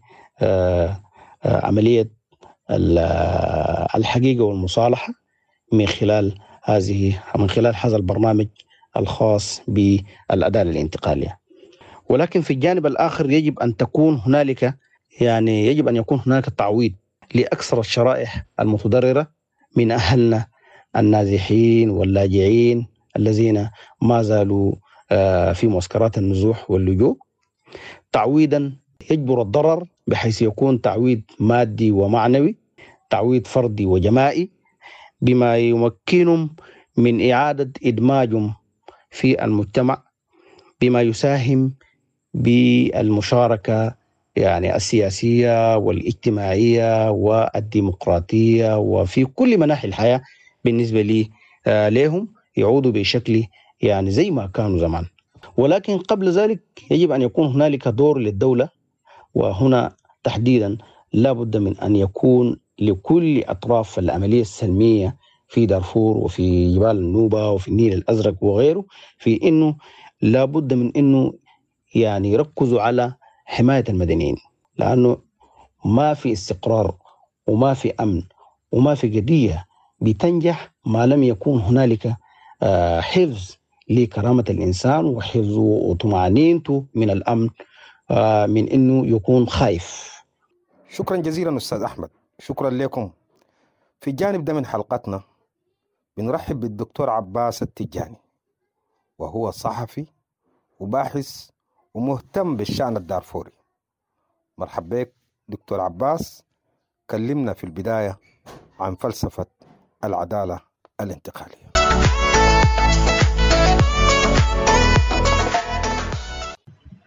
Speaker 17: عملية الحقيقة والمصالحة من خلال هذه من خلال هذا البرنامج الخاص بالعدالة الانتقالية. ولكن في الجانب الآخر يجب أن تكون هنالك يعني يجب أن يكون هناك تعويض لأكثر الشرائح المتضررة من أهلنا النازحين واللاجئين الذين ما زالوا في معسكرات النزوح واللجوء، تعويضا يجبر الضرر بحيث يكون تعويض مادي ومعنوي، تعويض فردي وجماعي، بما يمكنهم من إعادة إدماجهم في المجتمع، بما يساهم بالمشاركة يعني السياسية والاجتماعية والديمقراطية وفي كل مناحي الحياة بالنسبة لي لهم يعودوا بشكل يعني زي ما كانوا زمان. ولكن قبل ذلك يجب أن يكون هنالك دور للدولة، وهنا تحديدا لا بد من أن يكون لكل أطراف العملية السلمية في دارفور وفي جبال النوبة وفي النيل الأزرق وغيره، في إنه لا بد من إنه يعني يركزوا على حماية المدنيين، لأنه ما في استقرار وما في أمن وما في قضية بتنجح ما لم يكون هنالك حفظ لكرامة الإنسان وحفظ وطمأنينته من الأمن من إنه يكون خايف.
Speaker 12: شكرا جزيلا أستاذ أحمد، شكرا لكم. في الجانب ده من حلقتنا بنرحب بالدكتور عباس التجاني، وهو صحفي وباحث ومهتم بالشأن الدارفوري. مرحبا بك دكتور عباس، كلمنا في البداية عن فلسفة العدالة الانتقالية.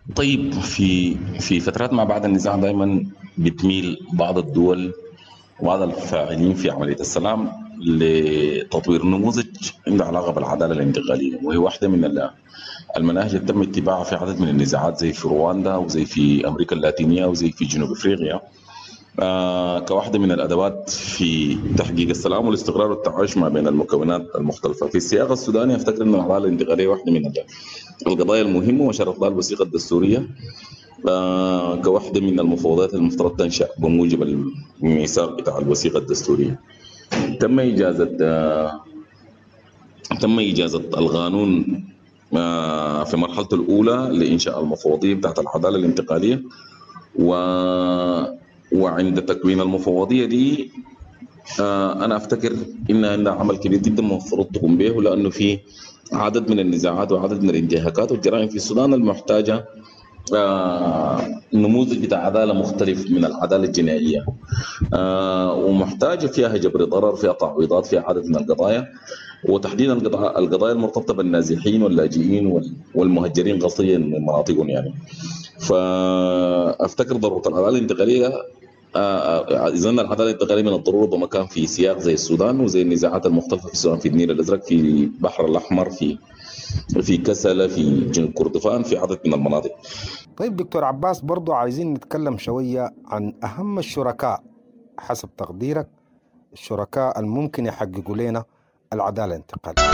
Speaker 18: طيب في في فترات ما بعد النزاع دائما بتميل بعض الدول وبعض الفاعلين في عملية السلام لتطوير نموذج عنده علاقة بالعدالة الانتقالية، وهي واحدة من المناهج اللي تم اتباعها في عدد من النزاعات زي في رواندا وزي في أمريكا اللاتينية وزي في جنوب أفريقيا، آه كواحدة من الأدوات في تحقيق السلام والاستقرار والتعايش ما بين المكونات المختلفة. في السياق السوداني أفتكر أن العدالة الانتقالية واحدة من القضايا المهمة وشرط لها الوثيقة الدستورية آه كواحدة من المفوضات المفترض تنشأ بموجب الميثاق بتاع الوثيقة الدستورية. تم إجازة آه تم إجازة القانون آه في مرحلته الأولى لإنشاء المفوضية بتاعت العدالة الانتقالية، و وعند تكوين المفوضية دي آه أنا أفتكر إن عندها عمل كبير جدا المفروض تقوم به، لأنه في عدد من النزاعات وعدد من الانتهاكات والجرائم في السودان المحتاجة آه نموذج بتاع عدالة مختلف من العدالة الجنائية، آه ومحتاجة فيها جبر ضرر، فيها تعويضات، فيها عدد من القضايا، وتحديدا القضايا المرتبطة بالنازحين واللاجئين والمهجرين قصريا من مناطقهم يعني. فأفتكر ضرورة العدالة الانتقالية إذا العدالة الانتقالية من الضرورة بمكان في سياق زي السودان وزي النزاعات المختلفة في السودان، في النيل الأزرق، في البحر الأحمر، في في كسلة، في جنوب كردفان، في عدد من المناطق.
Speaker 12: طيب دكتور عباس، برضو عايزين نتكلم شوية عن أهم الشركاء حسب تقديرك، الشركاء الممكن يحققوا لنا العدالة الانتقالية.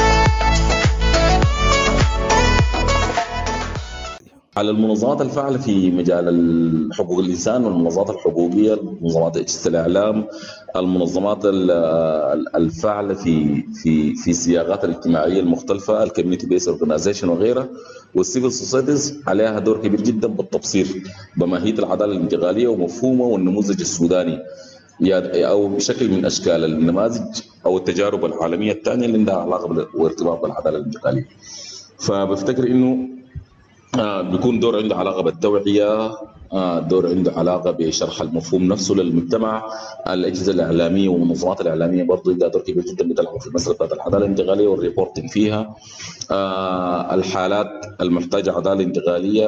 Speaker 18: على المنظمات الفاعلة في مجال حقوق الإنسان والمنظمات الحقوقية، منظمات إجهزة الإعلام، المنظمات الفاعلة في في في السياقات الاجتماعية المختلفة، الكوميونتي بيس اورجنايزيشن وغيرها، والسيفل سوسايتيز عليها دور كبير جدا بالتبصير بماهية العدالة الانتقالية ومفهومه والنموذج السوداني أو بشكل من أشكال النماذج أو التجارب العالمية الثانية اللي عندها علاقة وارتباط بالعدالة الانتقالية. فبفتكر إنه آه بيكون دور عنده علاقة بالتوعية، آه دور عنده علاقة بشرح المفهوم نفسه للمجتمع، الأجهزة الإعلامية والمنظمات الإعلامية برضو عندها دور كبير جدا بتلعب في مسألة العدالة الانتقالية والريبورتنج فيها، آه الحالات المحتاجة عدالة انتقالية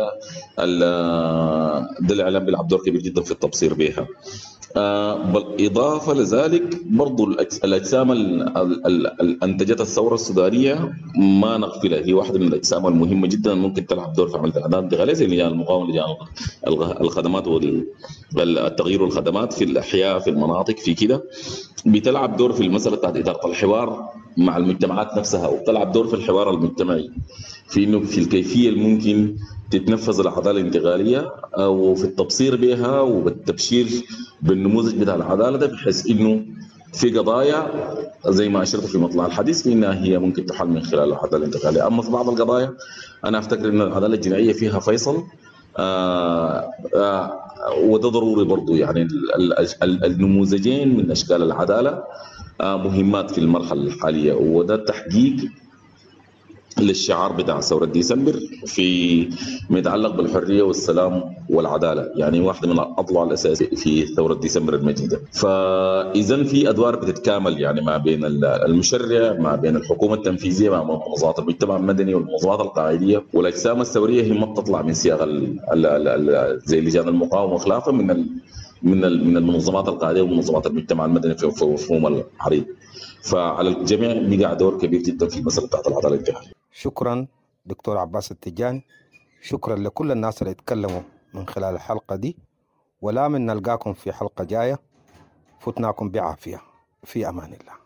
Speaker 18: ده الإعلام بيلعب دور كبير جدا في التبصير بها. آه بالإضافة لذلك برضو الأجسام اللي أنتجت الثورة السودانية ما نغفلها، هي واحدة من الأجسام المهمة جدا ممكن تلعب دور في عملية العدالة الانتقالية زي لجان المقاومة، لجان الخدمات والتغيير والخدمات في الأحياء في المناطق، في كده بتلعب دور في المسألة بتاعت إدارة الحوار مع المجتمعات نفسها، وبتلعب دور في الحوار المجتمعي في إنه في الكيفية الممكن تتنفذ العدالة الانتقالية وفي التبصير بها وبالتبشير بالنموذج بتاع العدالة ده، بحيث إنه في قضايا زي ما أشرت في مطلع الحديث إنها هي ممكن تحل من خلال العدالة الانتقالية. أما في بعض القضايا أنا أفتكر إن العدالة الجنائية فيها فيصل، آآ آآ وده ضروري برضو، يعني النموذجين من أشكال العدالة مهمات في المرحلة الحالية، وده التحقيق للشعار بتاع ثورة ديسمبر في متعلق بالحرية والسلام والعدالة، يعني واحدة من الأضلاع الأساسية في ثورة ديسمبر المجيدة. فإذا في أدوار بتتكامل يعني ما بين المشرع، ما بين الحكومة التنفيذية، مع منظمات المجتمع المدني والمنظمات القاعدية، والأجسام الثورية هي ما بتطلع من سياق زي لجان المقاومة وخلافه من من من المنظمات القاعدية ومنظمات المجتمع المدني في مفهوم العريض. فعلى الجميع بيقع دور كبير جدا في المسألة بتاعت العدالة الانتقالية.
Speaker 12: شكرا دكتور عباس التجاني، شكرا لكل الناس اللي اتكلموا من خلال الحلقة دي، ولا من نلقاكم في حلقة جاية. فتناكم بعافية، في أمان الله.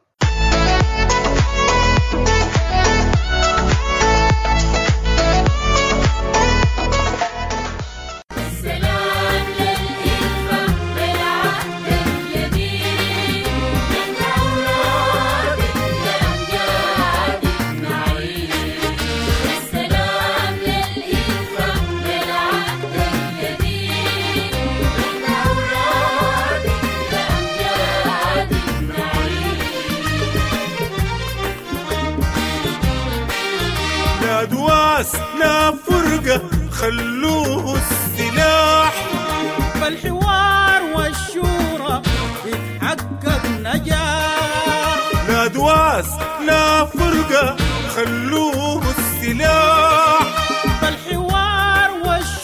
Speaker 1: دواس لا فرقة خلوه السلاح،
Speaker 19: فالحوار والشورى بتحقق نجاح.
Speaker 1: لا دواس لا فرقة خلوه السلاح،
Speaker 19: فالحوار والشورى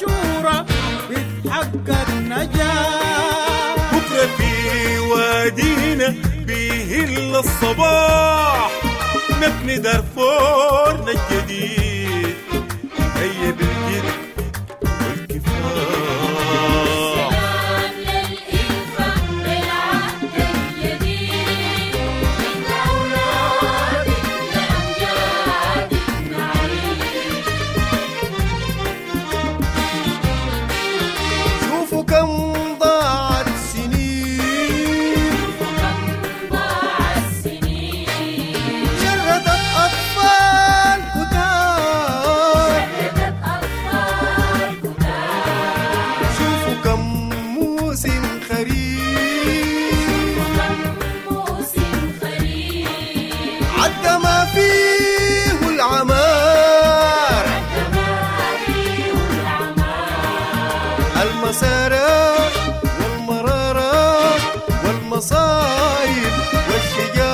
Speaker 19: بتحقق نجاح.
Speaker 1: بكرة في وادينا بيهل الصباح، نبني دارفورنا الجديد هيا بالجد والكفاح. والمصايب والشجار،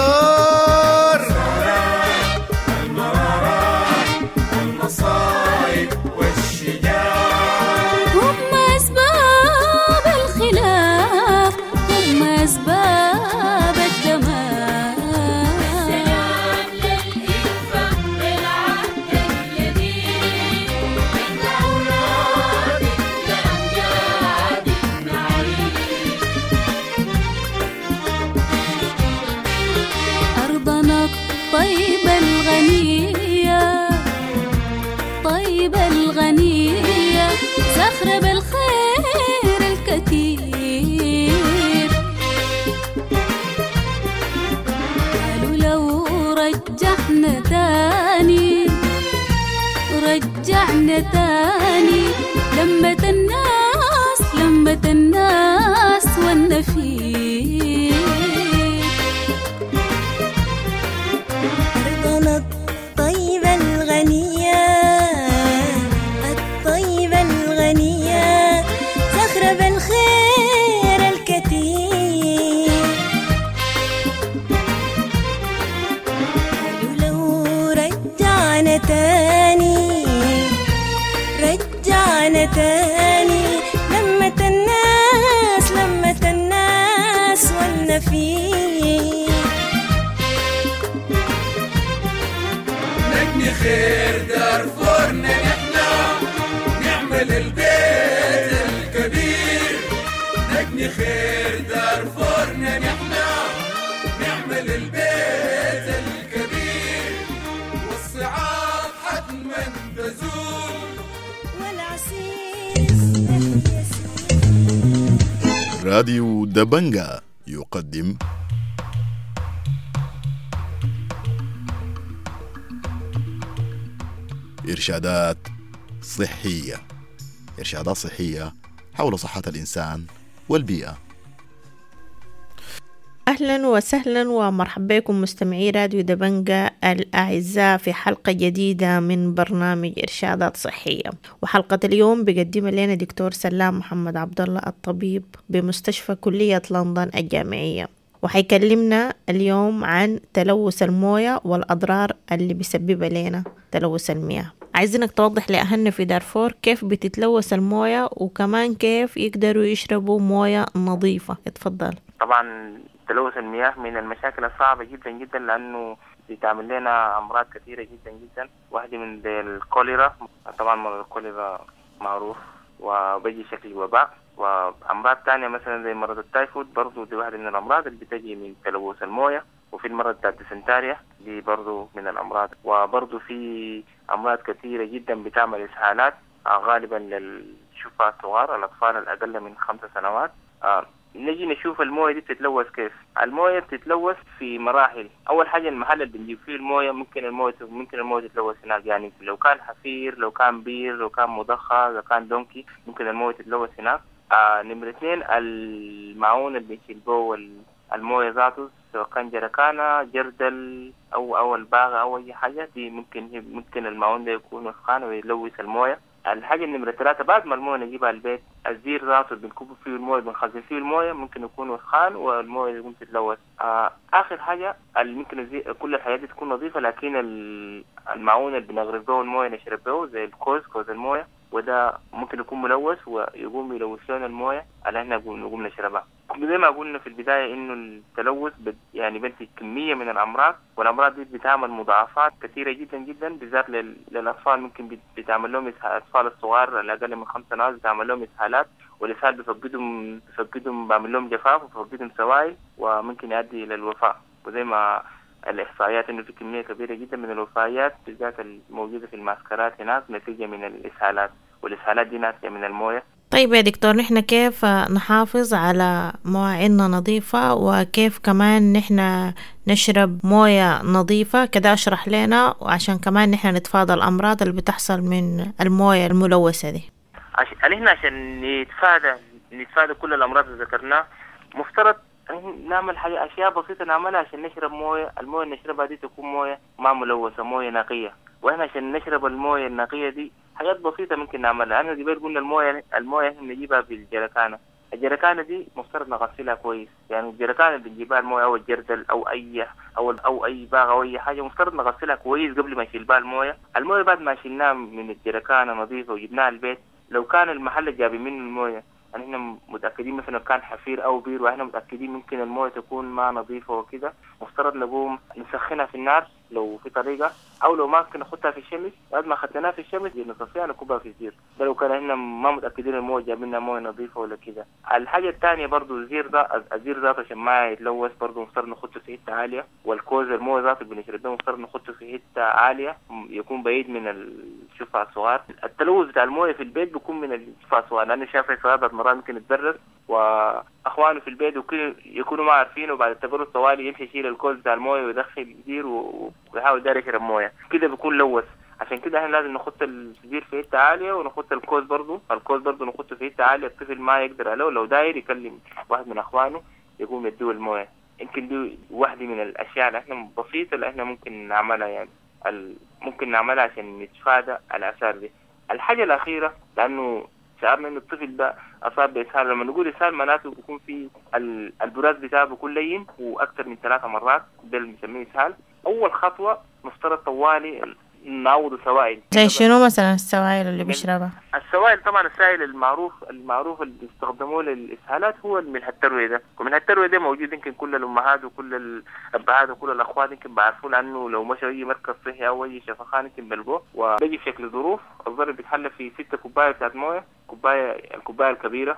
Speaker 1: المرارات والمصايب والشجار،
Speaker 20: هم أسباب الخلاف، هم أسباب الدمار. السلام للإلفة بالعهد الجديد، من أولادك لأمجادك نعيش. أرضنا الطيبة الغنية، طيبة الغنية، زخرة بالخير الكثير. قالوا لو رجعنا تاني، رجعنا تاني لمة الناس، لمة الناس والنفير.
Speaker 21: أرضنا الطيبة الغنية، الطيبة الغنية، زخرة بالخير الكثير. قالوا لو رجعنا تاني، رجعنا تاني لمة الناس، لمة الناس والنفير.
Speaker 1: نبني خير دارفورنا نحنا، نعمل البيت الكبير. نبني خير دارفورنا نحنا، نعمل البيت الكبير. والصعاب حتما تزول
Speaker 21: والعسير.
Speaker 22: راديو دبنجا يقدم إرشادات صحية، إرشادات صحية حول صحة الإنسان والبيئة.
Speaker 23: أهلا وسهلا ومرحبا بكم مستمعي راديو دبنجا الأعزاء في حلقة جديدة من برنامج إرشادات صحية. وحلقة اليوم بقدمها لنا دكتور سلام محمد عبد الله، الطبيب بمستشفى كلية لندن الجامعية، وحيكلمنا اليوم عن تلوث الموية والأضرار اللي بيسببها لنا تلوث المياه. عايزينك توضح لأهلنا في دارفور كيف بتتلوث الموية، وكمان كيف يقدروا يشربوا موية نظيفة. اتفضل.
Speaker 24: طبعا تلوث المياه من المشاكل الصعبة جدا جدا، لأنه بتعمل لنا أمراض كثيرة جدا جدا. واحدة من الكوليرا، طبعا مرض الكوليرا معروف وبيجي شكل وباء. وأمراض تانية مثلا زي مرض التايفود، برضو دي واحدة من الأمراض اللي بتجي من تلوث الموية. وفي المرض بتاع الديسنتاريا دي برضو من الأمراض. وبرضو في أمراض كثيرة جدا بتعمل إسهالات، غالبا للشفاة الصغار، الأطفال الأقل من خمس سنوات. آه نجي نشوف المويه دي بتتلوث كيف. المويه بتتلوث في مراحل. اول حاجه المحل اللي بنجيب فيه المويه ممكن المويه ممكن المويه تتلوث هناك، يعني لو كان حفير، لو كان بير، لو كان مضخه، لو كان دونكي، ممكن المويه تتلوث هناك. آه نمرة اثنين المعون اللي بنشيل به المويه ذاته، سواء كان جركانه، جردل او او الباغه او اي حاجه، دي ممكن ممكن المعون ده يكون وسخان ويلوث المويه. الحاجة النمرة ثلاثة، بعد ما المويه نجيبها البيت، الزير ذاته بنكب فيه المويه، بنخزن فيه المويه، ممكن يكون وسخان والمويه ممكن تتلوث. آه آخر حاجة ممكن كل الحاجات تكون نظيفة، لكن المعون اللي بنغرب به المويه نشرب به زي الكوز، كوز المويه، وده ممكن يكون ملوث ويقوم يلوث لنا المويه اللي احنا نقوم نشربها. زي ما قلنا في البدايه انه التلوث يعني بنتج كميه من الامراض، والامراض دي بتعمل مضاعفات كثيره جدا جدا بالذات للاطفال. ممكن بتعمل لهم الاطفال الصغار اللي اقل من خمس سنوات بتعمل لهم اسهالات، والاسهال بيفقدهم بيفقدهم بعمل لهم جفاف وبيفقدهم سوائل وممكن يؤدي الى الوفاه. وزي ما الاحصائيات انه في كميه كبيره جدا من الوفيات بالذات الموجوده في المعسكرات هناك نتيجه من الاسهالات، والاسهالات دي ناتجه من المويه.
Speaker 23: طيب يا دكتور، نحن كيف نحافظ على مواعيدنا نظيفة، وكيف كمان نحن نشرب موية نظيفة كده؟ اشرح لنا، وعشان كمان نحن نتفادى الأمراض اللي بتحصل من الموية الملوثة دي.
Speaker 24: عشان احنا عشان نتفادى نتفادى كل الأمراض اللي ذكرناها مفترض نعمل حاجة أشياء بسيطة نعملها عشان نشرب موية. الموية اللي نشربها دي تكون موية ما ملوثة، موية نقية. وإحنا عشان نشرب الموية النقية دي حاجات بسيطة ممكن نعملها. أنا قبل قلنا الموية الموية إحنا نجيبها بالجركانة. الجركانة دي مفترض نغسلها كويس، يعني الجركانة اللي بنجيبها الموية أو الجردل أو أي أو أو أي باغ أو أي حاجة مفترض نغسلها كويس قبل ما نشيل بها الموية. الموية بعد ما شلناها من الجركانة نظيفة وجبناها البيت، لو كان المحل اللي جايبين منه الموية يعني احنا متأكدين مثلا كان حفير أو بير واحنا متأكدين ممكن الموية تكون ما نظيفة وكده، مفترض نقوم نسخنها في النار لو في طريقة، أو لو ما ممكن نحطها في الشمس. بعد ما خدناها في الشمس نصفيها نكبها في الزير. ده لو كان احنا ما متأكدين الموية جايب لنا موية نظيفة ولا كده. الحاجة الثانية برضو الزير ده الزير ذاته عشان ما يتلوث برضو مفترض نحطه في حتة عالية، والكوز الموية ذاته اللي بنشرب ده مفترض نحطه في حتة عالية يكون بعيد من الشفع الصغار. التلوث بتاع الموية في البيت بيكون من الشفع الصغار، لأن الشفع الصغار بعد مرات ممكن يتبرد واخوانه في البيت يكونوا ما عارفينه، وبعد التبرد طوالي يمشي يشيل الكوز بتاع المويه ويدخل الزير ويحاول داير يشرب مويه كده بيكون لوث. عشان كده احنا لازم نحط الزير في حته عاليه ونحط الكوز برضه الكوز برضه نحطه في حته عاليه الطفل ما يقدر عليه، لو داير يكلم واحد من اخوانه يقوم يديه المويه. يمكن دي واحده من الاشياء اللي احنا بسيطه اللي احنا ممكن نعملها، يعني ممكن نعملها عشان نتفادى الاثار دي. الحاجه الاخيره لانه شعرنا ان الطفل ده اصاب باسهال، لما نقول اسهال معناته بيكون في البراز بتاعه بيكون لين واكثر من ثلاثة مرات، ده اللي بنسميه اسهال. اول خطوه مفترض طوالي نعوض سوائل.
Speaker 23: زي شنو مثلا السوائل اللي بيشربها؟
Speaker 24: السوائل طبعا السائل المعروف المعروف اللي بيستخدموه للاسهالات هو الملح التروي ده، وملح التروي ده موجود يمكن كل الامهات وكل الابهات وكل الاخوات يمكن بيعرفوا لانه لو مشوا اي مركز صحي او اي شفخان يمكن بيلقوه، وبيجي في شكل ظروف. الظرف بيتحلى في ستة كوبايه بتاعت مويه، كوبايه الكوبايه الكبيره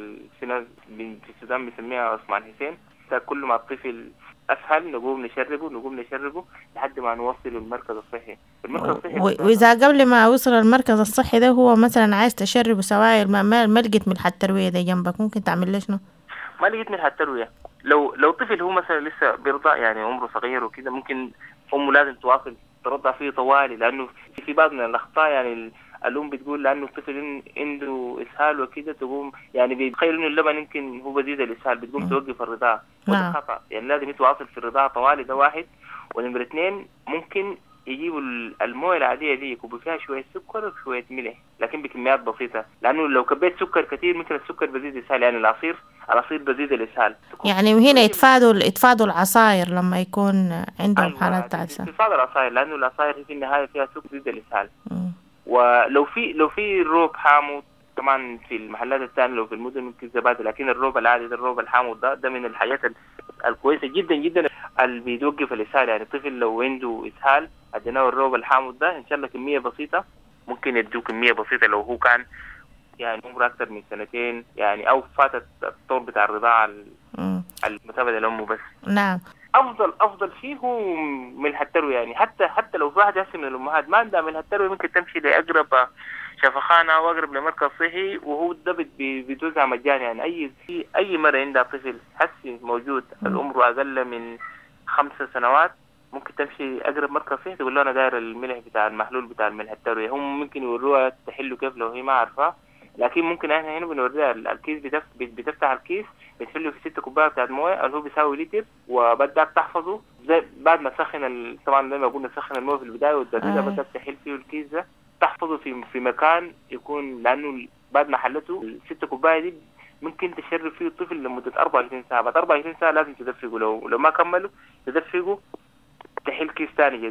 Speaker 24: في السودان بنسميها عثمان حسين. كل ما الطفل اسهل نقوم نشربه نقوم نشربه لحد ما نوصل المركز الصحي. المركز الصحي
Speaker 23: واذا قبل ما اوصل المركز الصحي ده هو مثلا عايز تشربه سوائل ما, ما لقيت ملح الترويه ده جنبك، ممكن تعمل له شنو؟
Speaker 24: ما لقيت ملح الترويه، لو لو طفل هو مثلا لسه بيرضع يعني عمره صغير وكده ممكن امه لازم تواصل ترضع فيه طوالي، لانه في بعض من الاخطاء يعني الأم بتقول لأنه الطفل عنده إسهال وكده تقوم يعني بيتخيل إنه اللبن يمكن هو بزيد الإسهال بتقوم م. توقف الرضاعة. وده خطأ، يعني لازم يتواصل في الرضاعة طوالي. ده واحد. ونمرة اثنين ممكن يجيبوا المويه العادية دي يكبوا فيها شوية سكر وشوية ملح لكن بكميات بسيطة، لأنه لو كبيت سكر كثير ممكن السكر بزيد الإسهال، يعني العصير العصير بزيد الإسهال.
Speaker 23: يعني وهنا يتفادوا يتفادوا العصاير لما يكون عندهم أيوة حالات تعسة.
Speaker 24: يتفادوا العصاير لأنه العصاير في النهاية فيها سكر زيد الإسهال. ولو في لو في روب حامض كمان في المحلات الثانية لو في المدن ممكن زبادي، لكن الروب العادي ده الروب الحامض ده ده من الحاجات الكويسة جدا جدا اللي بيوقف الإسهال. يعني الطفل لو عنده إسهال اديناه الروب الحامض ده ان شاء الله كمية بسيطة، ممكن يديه كمية بسيطة لو هو كان يعني عمره أكثر من سنتين يعني أو فاتت الطور بتاع الرضاعة المتابعة لأمه بس.
Speaker 23: نعم.
Speaker 24: افضل افضل فيه هو ملح التروي، يعني حتى حتى لو في واحد هسه من الامهات ما عندها ملح التروي ممكن تمشي لاقرب شفخانه او اقرب لمركز صحي وهو ده بيتوزع مجاني. يعني اي اي مره عندها طفل هسه موجود العمر اقل من خمسة سنوات ممكن تمشي اقرب مركز صحي تقول له انا داير الملح بتاع المحلول بتاع الملح التروي. هم ممكن يوروها تحله كيف لو هي ما عارفاه، لكن ممكن احنا هنا بنوريها الكيس بتف... بتفتح الكيس بتحله في ستة كوبايات بتاعت مويه اللي هو بيساوي لتر، وبدك تحفظه زي بعد ما تسخن ال... طبعا زي ما قلنا تسخن المويه في البدايه والدقيقه بدك تحل فيه الكيس ده تحفظه في في مكان يكون، لانه بعد ما حلته الستة كوبايه دي ممكن تشرب فيه الطفل لمده أربعة وعشرين ساعه. بعد أربعة وعشرين ساعه لازم تدفقه، لو لو ما كملوا تدفقه تحل كيس ثاني جديد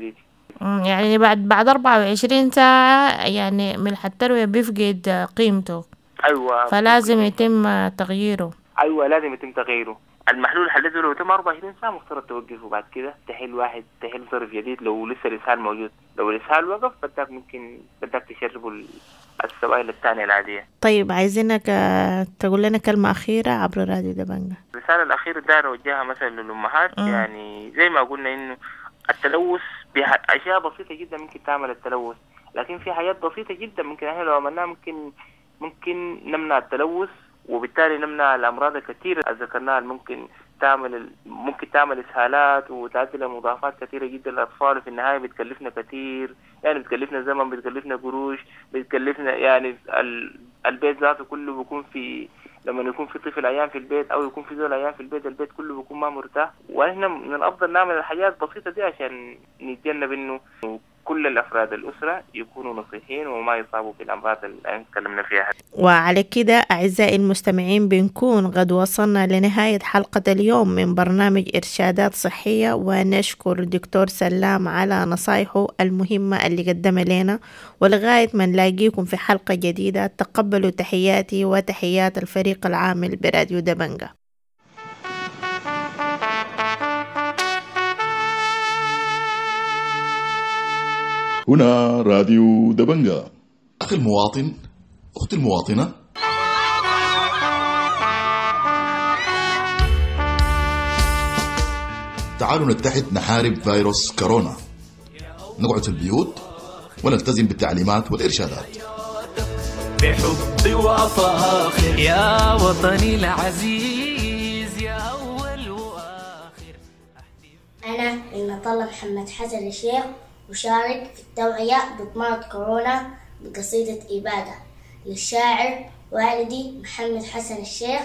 Speaker 23: يعني بعد بعد أربعة وعشرين ساعة يعني ملح التروية بيفقد قيمته.
Speaker 24: ايوه،
Speaker 23: فلازم يتم تغييره.
Speaker 24: ايوه لازم يتم تغييره. المحلول حلته لو تم أربعة وعشرين ساعة مفترض توقفه، بعد كده تحل واحد تحل صرف جديد لو لسه الإسهال موجود. لو الإسهال وقف بدك ممكن بدك تشربوا السوائل الثانية العادية.
Speaker 23: طيب عايزينك تقول لنا كلمة أخيرة عبر راديو دبنجة.
Speaker 24: الرسالة الأخيرة داير أوجهها مثلا للأمهات، م. يعني زي ما قلنا إنه التلوث بأشياء بسيطة جدا ممكن تعمل التلوث، لكن في حاجات بسيطة جدا ممكن احنا لو عملناها ممكن ممكن نمنع التلوث، وبالتالي نمنع الأمراض الكثيرة اللي ذكرناها. ممكن تعمل ممكن تعمل إسهالات وتؤدي لمضاعفات كثيرة جدا للأطفال، في النهاية بتكلفنا كثير، يعني بتكلفنا زمن، بتكلفنا قروش، بتكلفنا يعني البيت ذاته كله بيكون في لما يكون في طفل عيان في البيت أو يكون في زول عيان في البيت، البيت كله بيكون ما مرتاح. وإحنا من الأفضل نعمل الحاجات البسيطة دي عشان نتجنب إنه كل الأفراد الأسرة يكونوا نصيحين وما يصابوا بالأمراض اللي تكلمنا فيها.
Speaker 23: وعلى كده أعزائي المستمعين بنكون قد وصلنا لنهاية حلقة اليوم من برنامج إرشادات صحية، ونشكر الدكتور سلام على نصايحه المهمة اللي قدمها لنا. ولغاية ما نلاقيكم في حلقة جديدة، تقبلوا تحياتي وتحيات الفريق العامل براديو دبنجة.
Speaker 22: هنا راديو دبنجة. أخي المواطن، أختي المواطنة، تعالوا نتحد نحارب فيروس كورونا، نقعد في البيوت ونلتزم بالتعليمات والإرشادات.
Speaker 1: بحبي وفاخر يا وطني العزيز يا أول وآخر.
Speaker 3: أنا المطلة محمد حسن الشيخ، أشارك في التوعية ضد مرض كورونا بقصيدة إبادة للشاعر والدي محمد حسن الشيخ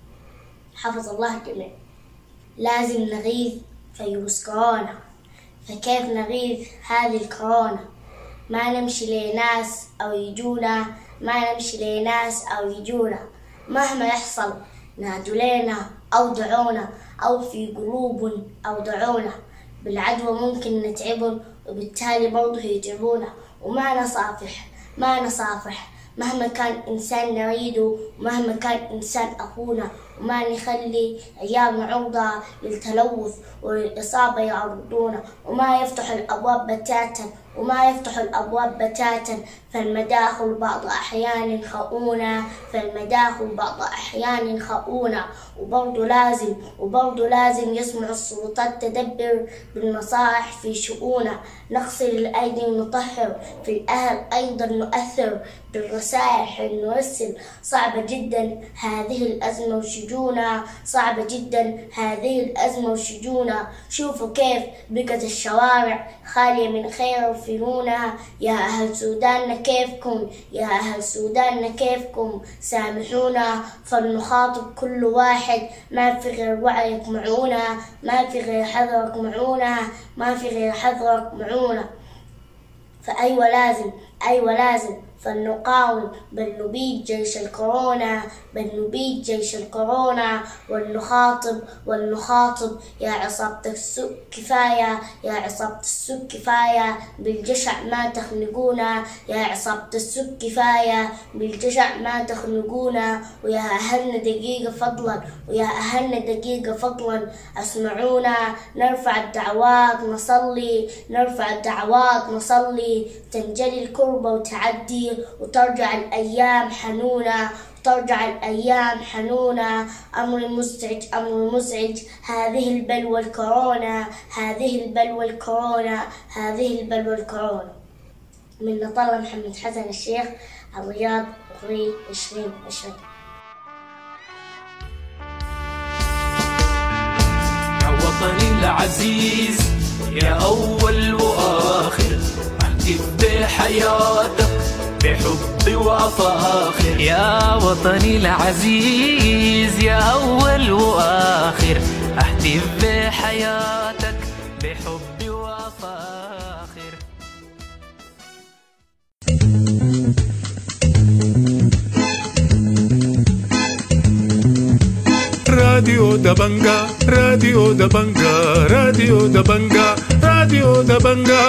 Speaker 3: حفظ الله الجميع. لازم نغيظ فيروس كورونا، فكيف نغيظ هذه الكورونا؟ ما نمشي لناس أو يجونا، ما نمشي لناس أو يجونا، مهما يحصل نادوا لنا أو دعونا، أو في قلوب أو دعونا. بالعدوى ممكن نتعبن وبالتالي برضه يتعبونا، وما نصافح ما نصافح مهما كان إنسان نريده، ومهما كان إنسان أخونا، وما نخلي عيالنا عرضة للتلوث والإصابة يعرضونا، وما يفتح الأبواب بتاتا وما يفتح الأبواب بتاتا فالمداخل بعض أحيان خؤونة فالمداخل بعض أحيان خؤونة. وبرضه لازم وبرضه لازم يسمع السلطات تدبر بالنصائح في شؤونة. نغسل الأيدي ونطهر، في الأهل أيضا نؤثر بالرسائح نرسل. صعبة جدا هذه الأزمة وشجونة، صعبة جدا هذه الأزمة وشجونة. شوفوا كيف بقت الشوارع خالية من خير وفنونة. يا أهل سودان كيفكم، يا أهل سودان كيفكم، سامحونا فلنخاطب كل واحد. ما في غير وعيك معونا، ما في غير حذرك معونا، ما في غير حذرك معونا. فأيوة لازم أيوة لازم فلنقاوم بل نبيد جيش الكورونا، بل نبيد جيش الكورونا. ولنخاطب ولنخاطب يا عصابة السوء كفاية، يا عصابة السوء كفاية، بالجشع ما تخنقونا، يا عصابة السوء كفاية، بالجشع ما تخنقونا. ويا أهلنا دقيقة فضلا، ويا أهلنا دقيقة فضلا اسمعونا. نرفع الدعوات نصلي، نرفع الدعوات نصلي، تنجلي الكربة وتعدي، وترجع الأيام حنونة، ترجع الأيام حنونة. أمر مزعج أمر مزعج هذه البلوى الكورونا، هذه البلوى الكورونا، هذه البلوى الكورونا. من طلب محمد حسن الشيخ، الرياض، أغري عشرين عشرين.
Speaker 1: يا وطني العزيز يا أول وآخر، احتف بحياتك بحبي وفاخر. يا وطني العزيز يا أول وآخر، احتف بحياتك بحبي وفاخر. راديو دبنجة راديو دبنجة راديو دبنجة
Speaker 10: راديو دبنجا.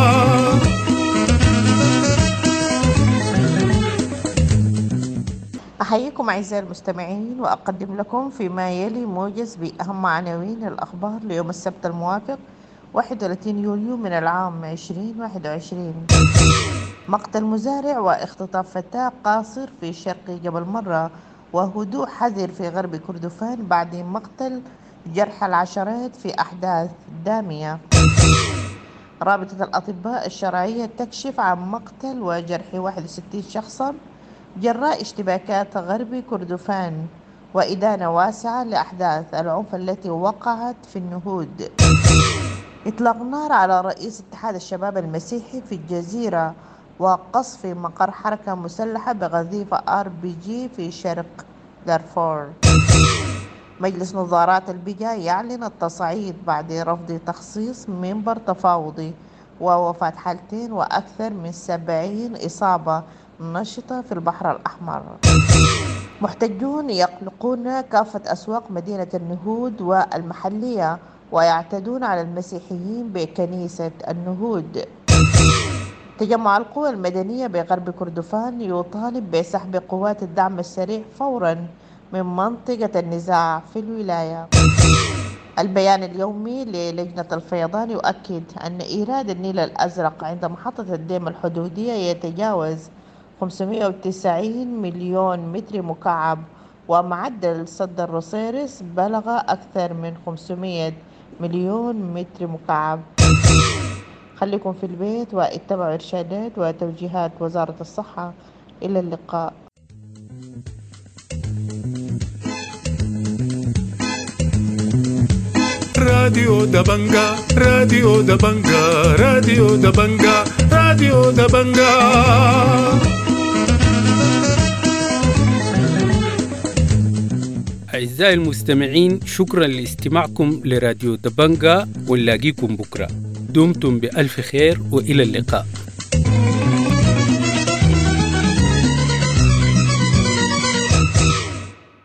Speaker 23: أحييكم أعزائي المستمعين وأقدم لكم فيما يلي موجز بأهم عناوين الأخبار ليوم السبت الموافق واحد وثلاثين يوليو من العام ألفين وواحد وعشرين. مقتل مزارع واختطاف فتاة قاصر في شرق جبل مرة، وهدوء حذر في غرب كردفان بعد مقتل جرح العشرات في أحداث دامية. رابطة الأطباء الشرعية تكشف عن مقتل وجرح واحد وستين شخصا جراء اشتباكات غرب كردفان، وإدانة واسعة لأحداث العنف التي وقعت في النهود. إطلاق نار على رئيس اتحاد الشباب المسيحي في الجزيرة، وقصف مقر حركة مسلحة بقذيفة آر بي جي في شرق دارفور. مجلس نظارات البيجا يعلن التصعيد بعد رفض تخصيص منبر تفاوضي، ووفاة حالتين وأكثر من سبعين إصابة نشطة في البحر الأحمر. محتجون يقلقون كافة أسواق مدينة النهود والمحلية ويعتدون على المسيحيين بكنيسة النهود. تجمع القوى المدنية بغرب كردفان يطالب بسحب قوات الدعم السريع فورا من منطقة النزاع في الولاية. البيان اليومي للجنة الفيضان يؤكد أن إيراد النيل الأزرق عند محطة الديم الحدودية يتجاوز خمسمائة وتسعين مليون متر مكعب، ومعدل سد الروسيرس بلغ أكثر من خمسمائة مليون متر مكعب. خليكم في البيت واتبعوا إرشادات وتوجيهات وزارة الصحة. إلى اللقاء.
Speaker 10: راديو دبنجا راديو دبنجا راديو دبنجا راديو دبنجا. أعزائي المستمعين، شكرا لاستماعكم لراديو دبنجا، ونلاقيكم بكرة. دمتم بألف خير وإلى اللقاء.